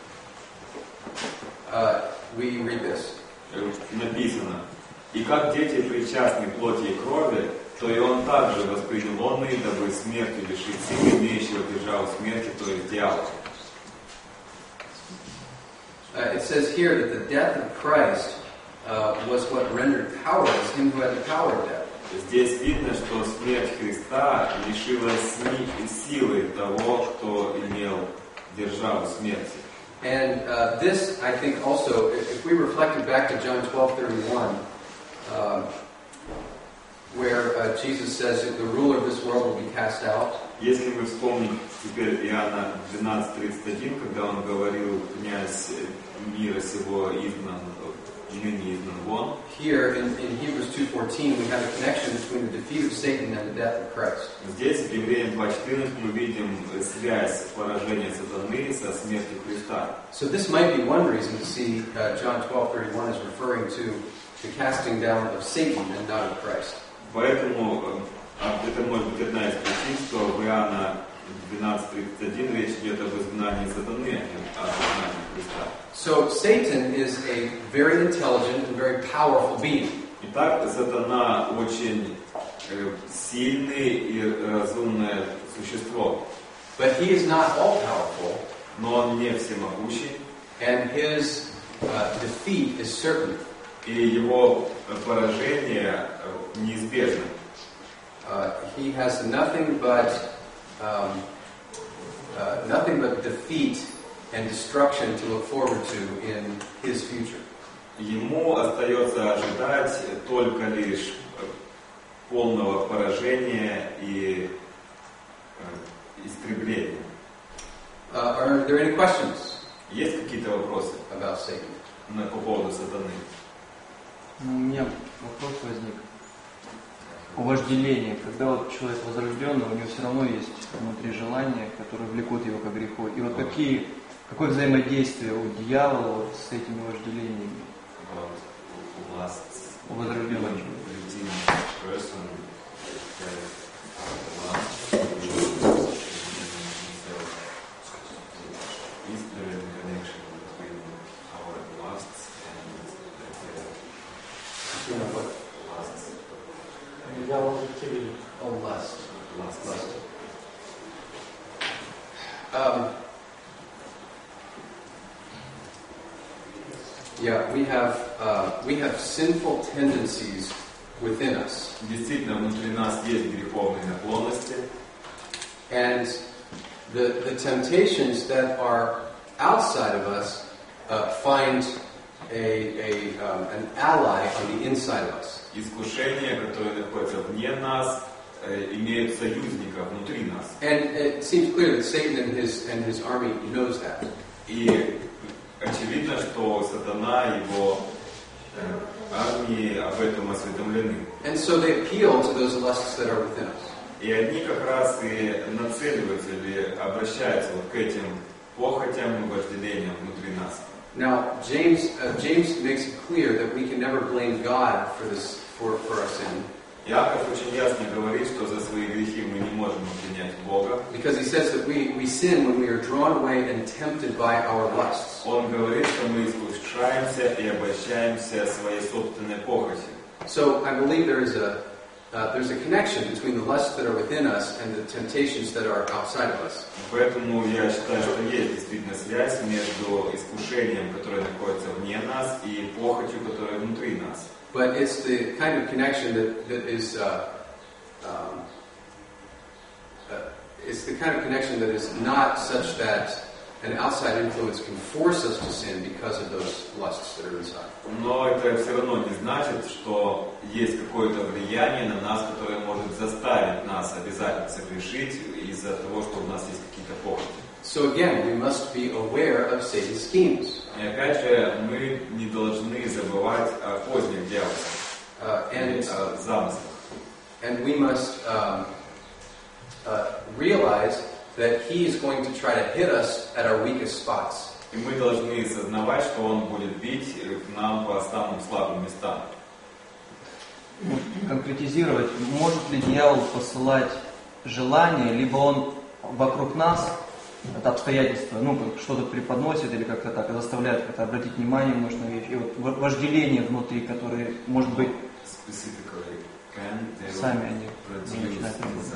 Uh, we read this. написано: «И как дети причастны плоти и крови, то и он также воспринял он и, дабы смертью лишить силы имеющего державу смерти, то есть дьявола». Uh, it says here that the death of Christ uh, was what rendered powerless him who had the power of death. Здесь видно, что смерть Христа лишила силы того, кто имел державу смерти. And uh, this, I think, also, if we reflected back to John twelve thirty-one, uh, where uh, Jesus says that the ruler of this world will be cast out. Если мы вспомним теперь Иоанна двенадцать тридцать один, когда он говорил: «Князь мира сего изгнан, ныне изгнан вон». Here in, in Hebrews two fourteen, we have a connection between the defeat of Satan and the death of Christ. Здесь в Евреям два четырнадцать мы видим связь поражения сатаны со смертью Христа. So this might be one reason to see uh, John twelve thirty-one is referring to the casting down of Satan and not of Christ. Поэтому это может быть одна из причин, что в Иоанна двенадцать тридцать один речь идет об изгнании сатаны, а о изгнании Христа. So Satan is a very intelligent and very powerful being. Итак, сатана очень сильный и разумное существо. But he is not all-powerful. Но он не всемогущий. And his uh, defeat is certain. И его поражение неизбежно. Uh, he has nothing but um, uh, nothing but defeat and destruction to look forward to in his future. Ему остается ожидать только лишь полного поражения и истребления. Uh, are there any questions? Есть какие-то вопросы about Satan? На, по поводу сатаны? Ну, у меня вопрос возник. О вожделении. Когда вот человек возрожденный, у него все равно есть внутри желания, которые влекут его к греху. И вот какие, какое взаимодействие у дьявола вот с этими вожделениями? У возрожденного человека. You know what? Дьявол активирует. Oh, lust. Lust. Lust. Um, yeah, we have uh, we have sinful tendencies within us. Действительно, внутри нас есть греховные наклонности. And the the temptations that are outside of us uh, find a a um, an ally on the inside of us. Искушения, которые находятся вне нас, имеют союзника внутри нас. And it seems clear that Satan and his and his army knows that. И очевидно, что сатана, его армии об этом осведомлены. And so they appeal to those lusts that are within us. И они как раз и нацеливаются или обращаются вот к этим похотям и вожделениям внутри нас. Now, James, uh, James makes it clear that we can never blame God for this, for, for our sin. Иаков очень ясно говорит, что за свои грехи мы не можем обвинять Бога. Because he says that we, we sin when we are drawn away and tempted by our lusts. Он говорит, что мы искушаемся и обольщаемся своей собственной похотью. So I believe there is a uh, there's a connection between the lusts that are within us and the temptations that are outside of us. Поэтому я считаю, что есть действительно связь между искушением, которое находится вне нас, и похотью, которая внутри нас. But it's the kind of connection that, that is uh, um, uh, it's the kind of connection that is not such that an outside influence can force us to sin because of those lusts that are inside. Но это все равно не значит, что есть какое-то влияние на нас, которое может заставить нас обязательно согрешить из-за того, что у нас есть какие-то похоти. So again, we must be aware of Satan's schemes. И опять же, мы не должны забывать о поздних дьявольских Uh, and, о замыслах. and we must um, uh, realize that he is going to try to hit us at our weakest spots. И мы должны сознавать, что он будет бить нам по самым слабым местам. Конкретизировать, может ли дьявол посылать желание, либо он вокруг нас, это обстоятельства, ну, что-то преподносит или как-то так, заставляет как-то обратить внимание, может, на вещи. И вот вожделение внутри, которое, может быть, сами они начинают работать.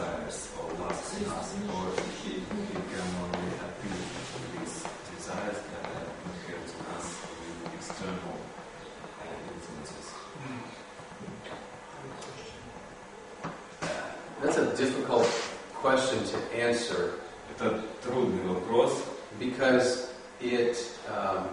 That's a difficult question to answer. Это трудный вопрос, because it um,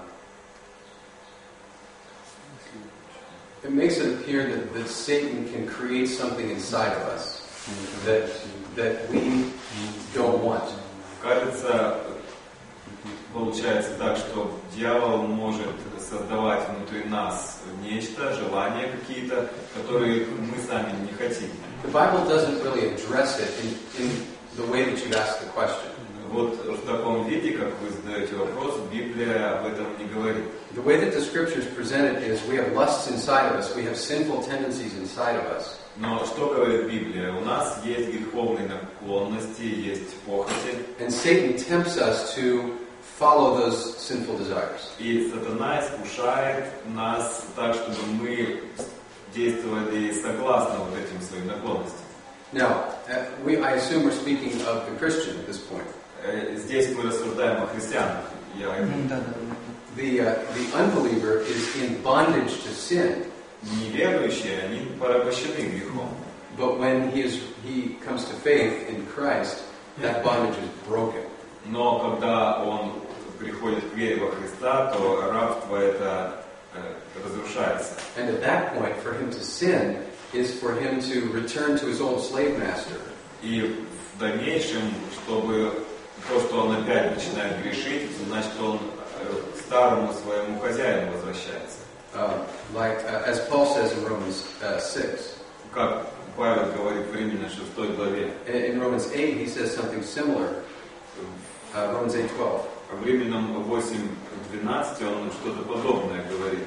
it makes it appear that, that Satan can create something inside of us that that we don't want. Кажется, получается так, что дьявол может создавать внутри нас нечто, желания какие-то, которые мы сами не хотим. The Bible doesn't really address it in, in the way that you ask the question. Вот в таком виде, как вы задаете вопрос, Библия об этом не говорит. The way that the Scriptures present it is we have lusts inside of us, we have sinful tendencies inside of us. Но что говорит Библия? У нас есть греховные наклонности, есть похоти. And Satan tempts us to follow those sinful desires. И сатана искушает нас так, чтобы мы действовали согласно вот этим своим наклонностям. Now, uh, we, I assume we're speaking of the Christian at this point. Здесь мы рассуждаем о христианах. Я... The, uh, the unbeliever is in bondage to sin. Неверующие, они порабощены грехом. But when he, is, he comes to faith in Christ, that bondage is broken. Но когда он приходит к вере во Христа, то рабство это э, разрушается. And at that point, for him to sin is for him to return to his old slave master. И в дальнейшем, чтобы то, что он опять начинает грешить, значит, он к старому своему хозяину возвращается. Uh, like uh, as Paul says in Romans uh, six. Как Павел говорит в Римлянам шестой главе. In Romans eight, he says something similar. Uh, Romans eight twelve. В Римлянам восемь двенадцать он что-то подобное говорит.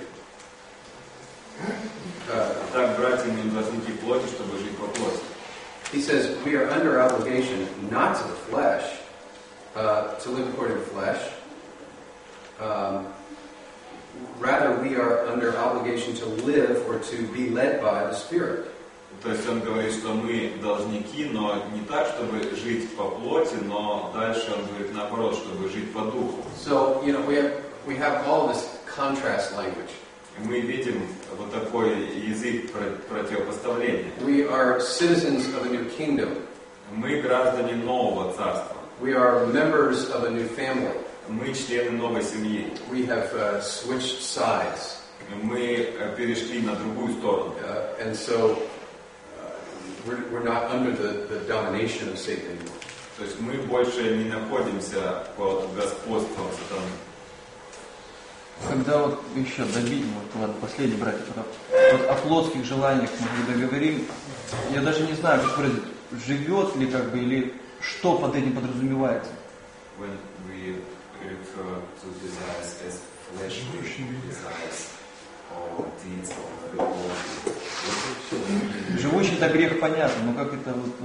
Uh, Так, братья, мы не должны идти плоти, чтобы жить по плоти. He says we are under obligation not to the flesh, uh, to live according to the flesh. Um, rather, we are under obligation to live or to be led by the Spirit. То есть он говорит, что мы должники, но не так, чтобы жить по плоти, но дальше он говорит наоборот, чтобы жить по духу. So, you know, we have we have all this contrast language. Мы видим вот такой язык противопоставления. We are citizens of a new kingdom. Мы граждане нового царства. We are members of a new family. Мы члены новой семьи. We have uh, switched sides. Мы перешли на другую сторону. Uh, and so uh, we're, we're not under the, the domination of Satan anymore. То есть мы больше не находимся под господством сатаны. Когда вот еще добить, вот, ладно, последний братья, потом, вот о плотских желаниях мы когда говорим, я даже не знаю, как выразить, живет ли как бы, или что под этим подразумевается. When we refer to desires as fleshly desires or deeds of the body. Живущий-то грех понятно, но как это вот,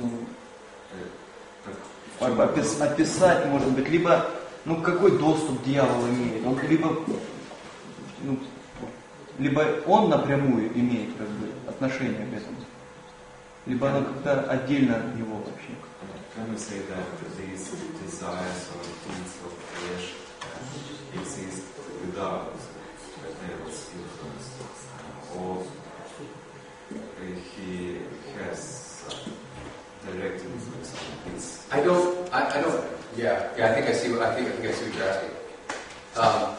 ну, опис, описать, может быть, либо, ну, какой доступ дьявол имеет, он либо, ну, либо он напрямую имеет, как бы, отношение к этому, либо оно как-то отдельно от него вообще. Can we say that these desires or deeds of flesh exist without the devil's influence, or he has direct influence on this? I don't, I, I don't, yeah, yeah, I think I see what, I think, I think I see what you're asking. Um,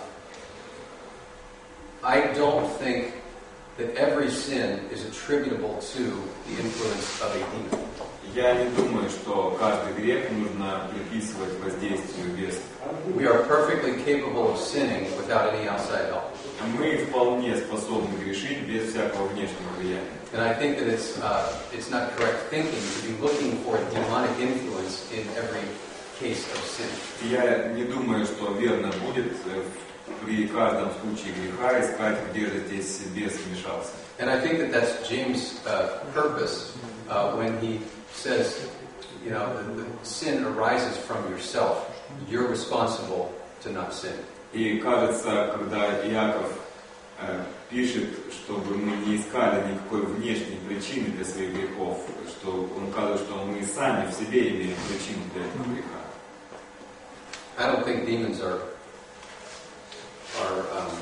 I don't think that every sin is attributable to the influence of a demon. Я не думаю, что каждый грех нужно приписывать воздействию бесов. We are perfectly capable of sinning without any outside help. Мы вполне способны грешить без всякого внешнего влияния. And I think that it's, uh, it's not correct thinking to be looking for a demonic influence in every case of sin. Я не думаю, что верно будет при каждом случае греха искать, где же здесь бес вмешался. And I think that that's James' uh, purpose uh, when he says, you know, the, the sin arises from yourself. You're responsible to not sin. И кажется, когда Иаков э, пишет, чтобы мы не искали никакой внешней причины для своих грехов, что он кажет, что мы сами в себе имеем причину для этого греха. I don't think demons are are um,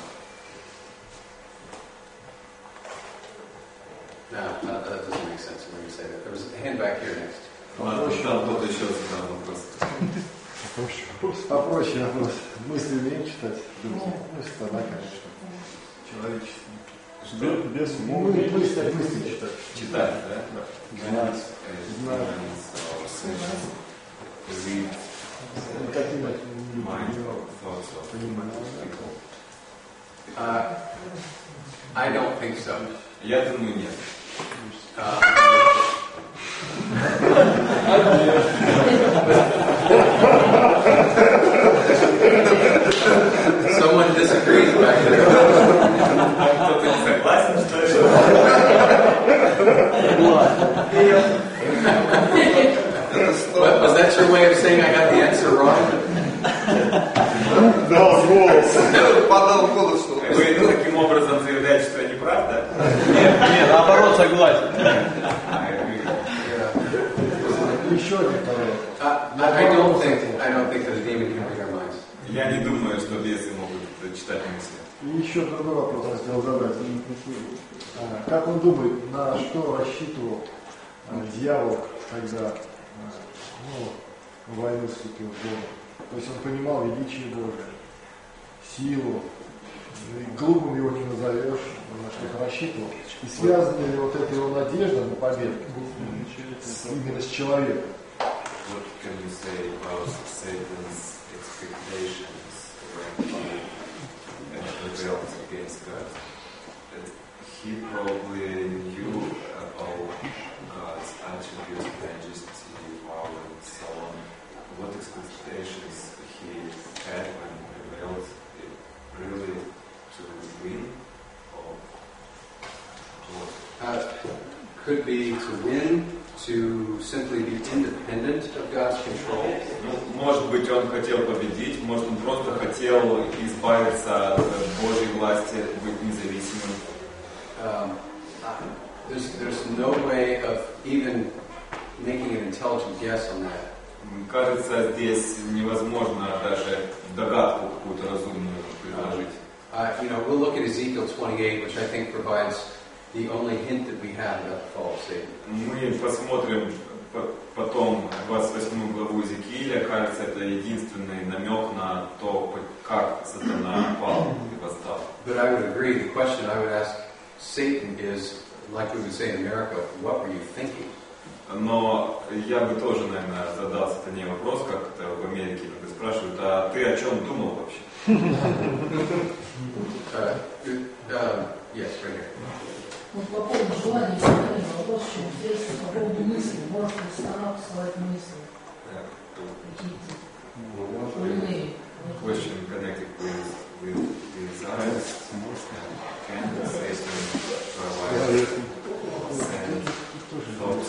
no, no, that doesn't make sense when you say that. There was a hand back here next. Ладно, там кто-то еще задал вопрос. Попроще вопрос. Мысли умеем читать? Мысли тогда, конечно. Человеческие. Без Мы мысли, мысли читать. Читать, да? Знать. Знать. Read. Каким Mind or thoughts of people. Uh, I don't think so. Я думаю, нет. Uh, Someone disagrees back there. Кто-то не согласен, что ли? What, was that your way of saying I got the answer wrong? Да, голос. Подал голос, что Вы таким образом заявляете, что я не прав, да? Нет, нет, наоборот, согласен. Еще один вопрос. Uh, I, I don't think I don't think that a demon can read our minds. Я не думаю, что бесы могут читать мысли. И еще другой вопрос хотел задать. А, Как он думает, на что рассчитывал а, дьявол, когда а, ну, в войну вступил в Бога? То есть он понимал величие Бога, силу, и глупым его не назовешь, он на что-то рассчитывал. И связана ли вот эта его надежда на победу с- именно с человеком? What can you say about Satan's expectations when he rebelled against God? That he probably knew about God's attributes, majesty, power, and so on. What expectations he had when he rebelled? Really to win or what? Uh, could be to win, to simply be independent of God's control. Ну, может быть, он хотел победить, может, он просто хотел избавиться от Божьей власти, быть независимым. Um, there's, there's no way of even making an intelligent guess on that. Кажется, здесь невозможно даже догадку какую-то разумную предложить. Uh, you know, we'll look at Ezekiel twenty-eight, which I think provides the only hint that we have about the fall of Satan. Мы посмотрим потом двадцать восьмую главу Иезекииля. Кажется, это единственный намек на то, как сатана пал и восстал. But I would agree, the question I would ask Satan is, like we would say in America, what were you thinking? Но я бы тоже, наверное, задался это не вопрос, как это в Америке иногда спрашивают, а ты о чем думал вообще? Uh, uh, yes, right here. Вот по поводу желания исполнения вопрос, что здесь по поводу мысли, может ли станок свою мысли? Какие-то умные. Question connected with, with desires and safety, and thoughts.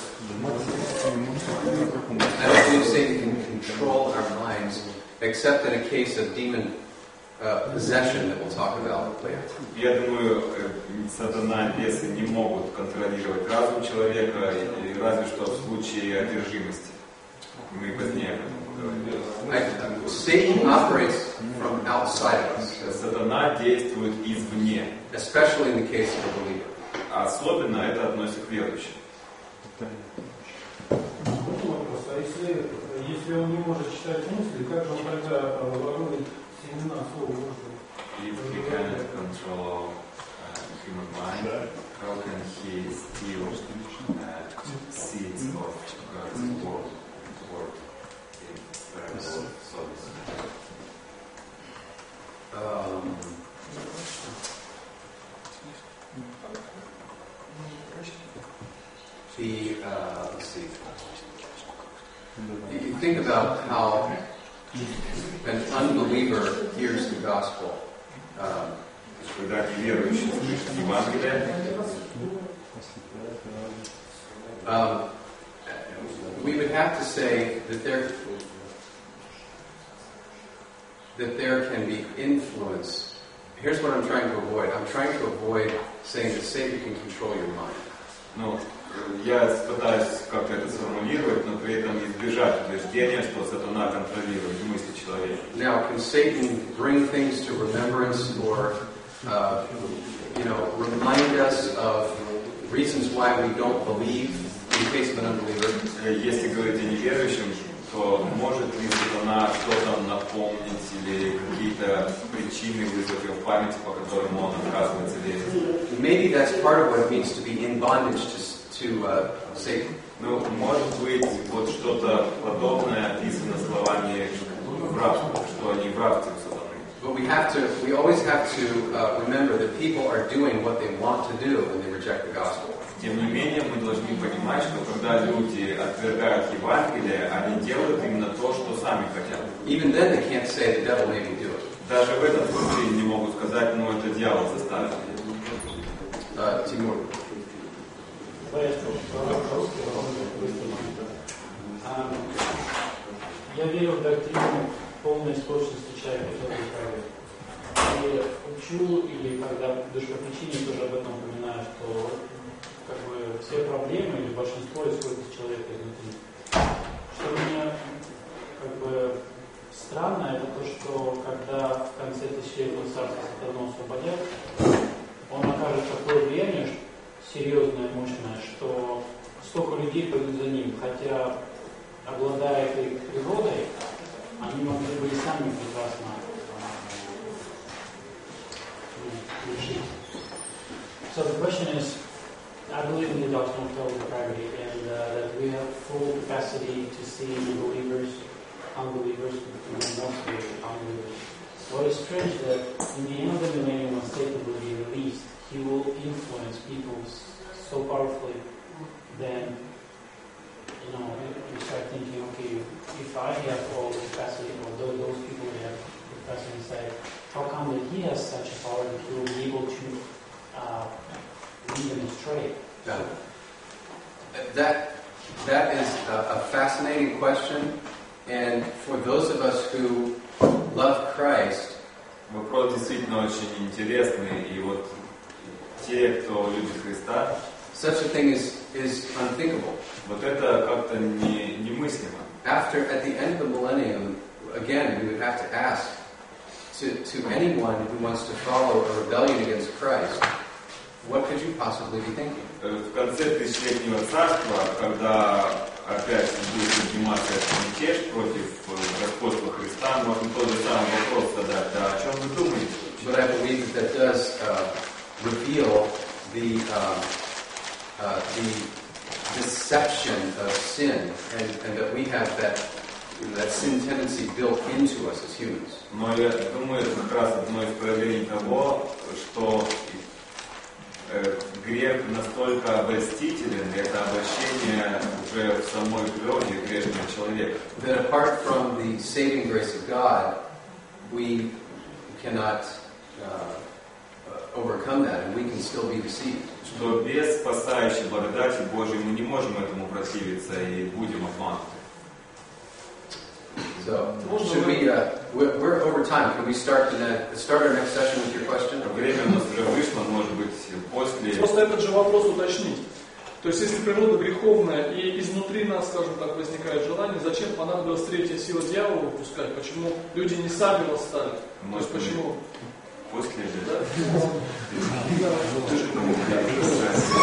I don't believe Satan can control our minds, except in a case of demon uh, possession that we'll talk about later. Я думаю, сатана и бесы не могут контролировать разум человека, и разве что в случае одержимости. Мы позднее об этом поговорим. Satan operates from outside of us. Сатана действует извне. Especially in the case of a believer. Особенно это относится к верующим. Вопрос. А если, если он не может читать мысли, как же он тогда ворует семена Слова Божьего? If he cannot control uh, human mind, how can he steal uh, seeds of God's word, word in parable soils? Um, the, uh, let's see. You think about how an unbeliever hears the gospel. Um, Когда неверующий слышит Евангелие, um, we would have to say that there that there can be influence. Here's what I'm trying to avoid. I'm trying to avoid saying that Satan can control your mind. ну, я пытаюсь как-то это сформулировать, но при этом избежать убеждения, что сатана контролирует мысли человека. Now, can Satan bring things to remembrance or, uh, you know, remind us of reasons why we don't believe in the case of an unbeliever? Если говорить о неверующем, то может ли сатана что-то напомнить или какие-то причины вызвать его в памяти, по которым он отказывается верить? Maybe that's part of what it means to be in bondage to, to uh, Satan. Ну, может быть, вот что-то подобное описано словами в рабстве, что они в рабстве у сатаны. But we have to, we always have to uh, remember that people are doing what they want to do when they reject the gospel. Тем не менее, мы должны понимать, что когда люди отвергают Евангелие, они делают именно то, что сами хотят. Even then, they can't say the devil made me do it. Даже в этом случае не могут сказать, ну это дьявол заставил. Uh, Timur. Я верю в доктрину полной испорченности человека, который правит. И учу, или когда в душепричине тоже об этом упоминаю, что как бы все проблемы или большинство исходит из человека изнутри. Что мне как бы странно, это то, что когда в конце тысячелетнего царства сатану освободят, он окажет такое влияние серьезное, мощное, что столько людей пойдут за ним, хотя, обладая этой природой, они могли бы и сами прекрасно решить. So the question is, I believe in the doctrine of total depravity, and uh, that we have full capacity to see believers, unbelievers, and mostly unbelievers. What is strange that in the end of the millennium, when Satan will be released, he will influence people so powerfully, then, you know, you start thinking, okay, if I have all the capacity, or those, those people have the capacity inside, how come that he has such a power that he will be able to uh, lead them astray? Yeah. That, that is a, a fascinating question, and for those of us who love Christ, вопрос действительно очень интересный, и вот те, кто любит Христа, such a thing is, is unthinkable. вот это как-то не, немыслимо. After, at the end of the millennium, again, we would have to ask to, to anyone who wants to follow a rebellion against Christ, what could you possibly be thinking? В конце тысячелетнего царства, когда опять будет подниматься этот мятеж против господства Христа, можно тот же самый вопрос задать, да о чем вы думаете? But I believe that that does uh, reveal the, um, uh, the deception of sin, and, and that we have that, you know, that sin tendency built into us as humans. Но я думаю, это как раз одно из проявлений того, что э, грех настолько обольстителен, это обольщение уже в самой природе грешного человека. That apart from the saving grace of God, we cannot uh, overcome that, and we can still be deceived. Что без спасающей благодати Божией мы не можем этому противиться и будем обмануты. So, should we, uh, we're, we're over time. Can we start, the ne- start our next session with your question? Время у нас уже вышло, может быть, после... Просто этот же вопрос уточнить. То есть, если природа греховная и изнутри нас, скажем так, возникает желание, зачем понадобилась третья сила дьявола выпускать? Почему люди не сами восстали? То есть, почему? После... Да?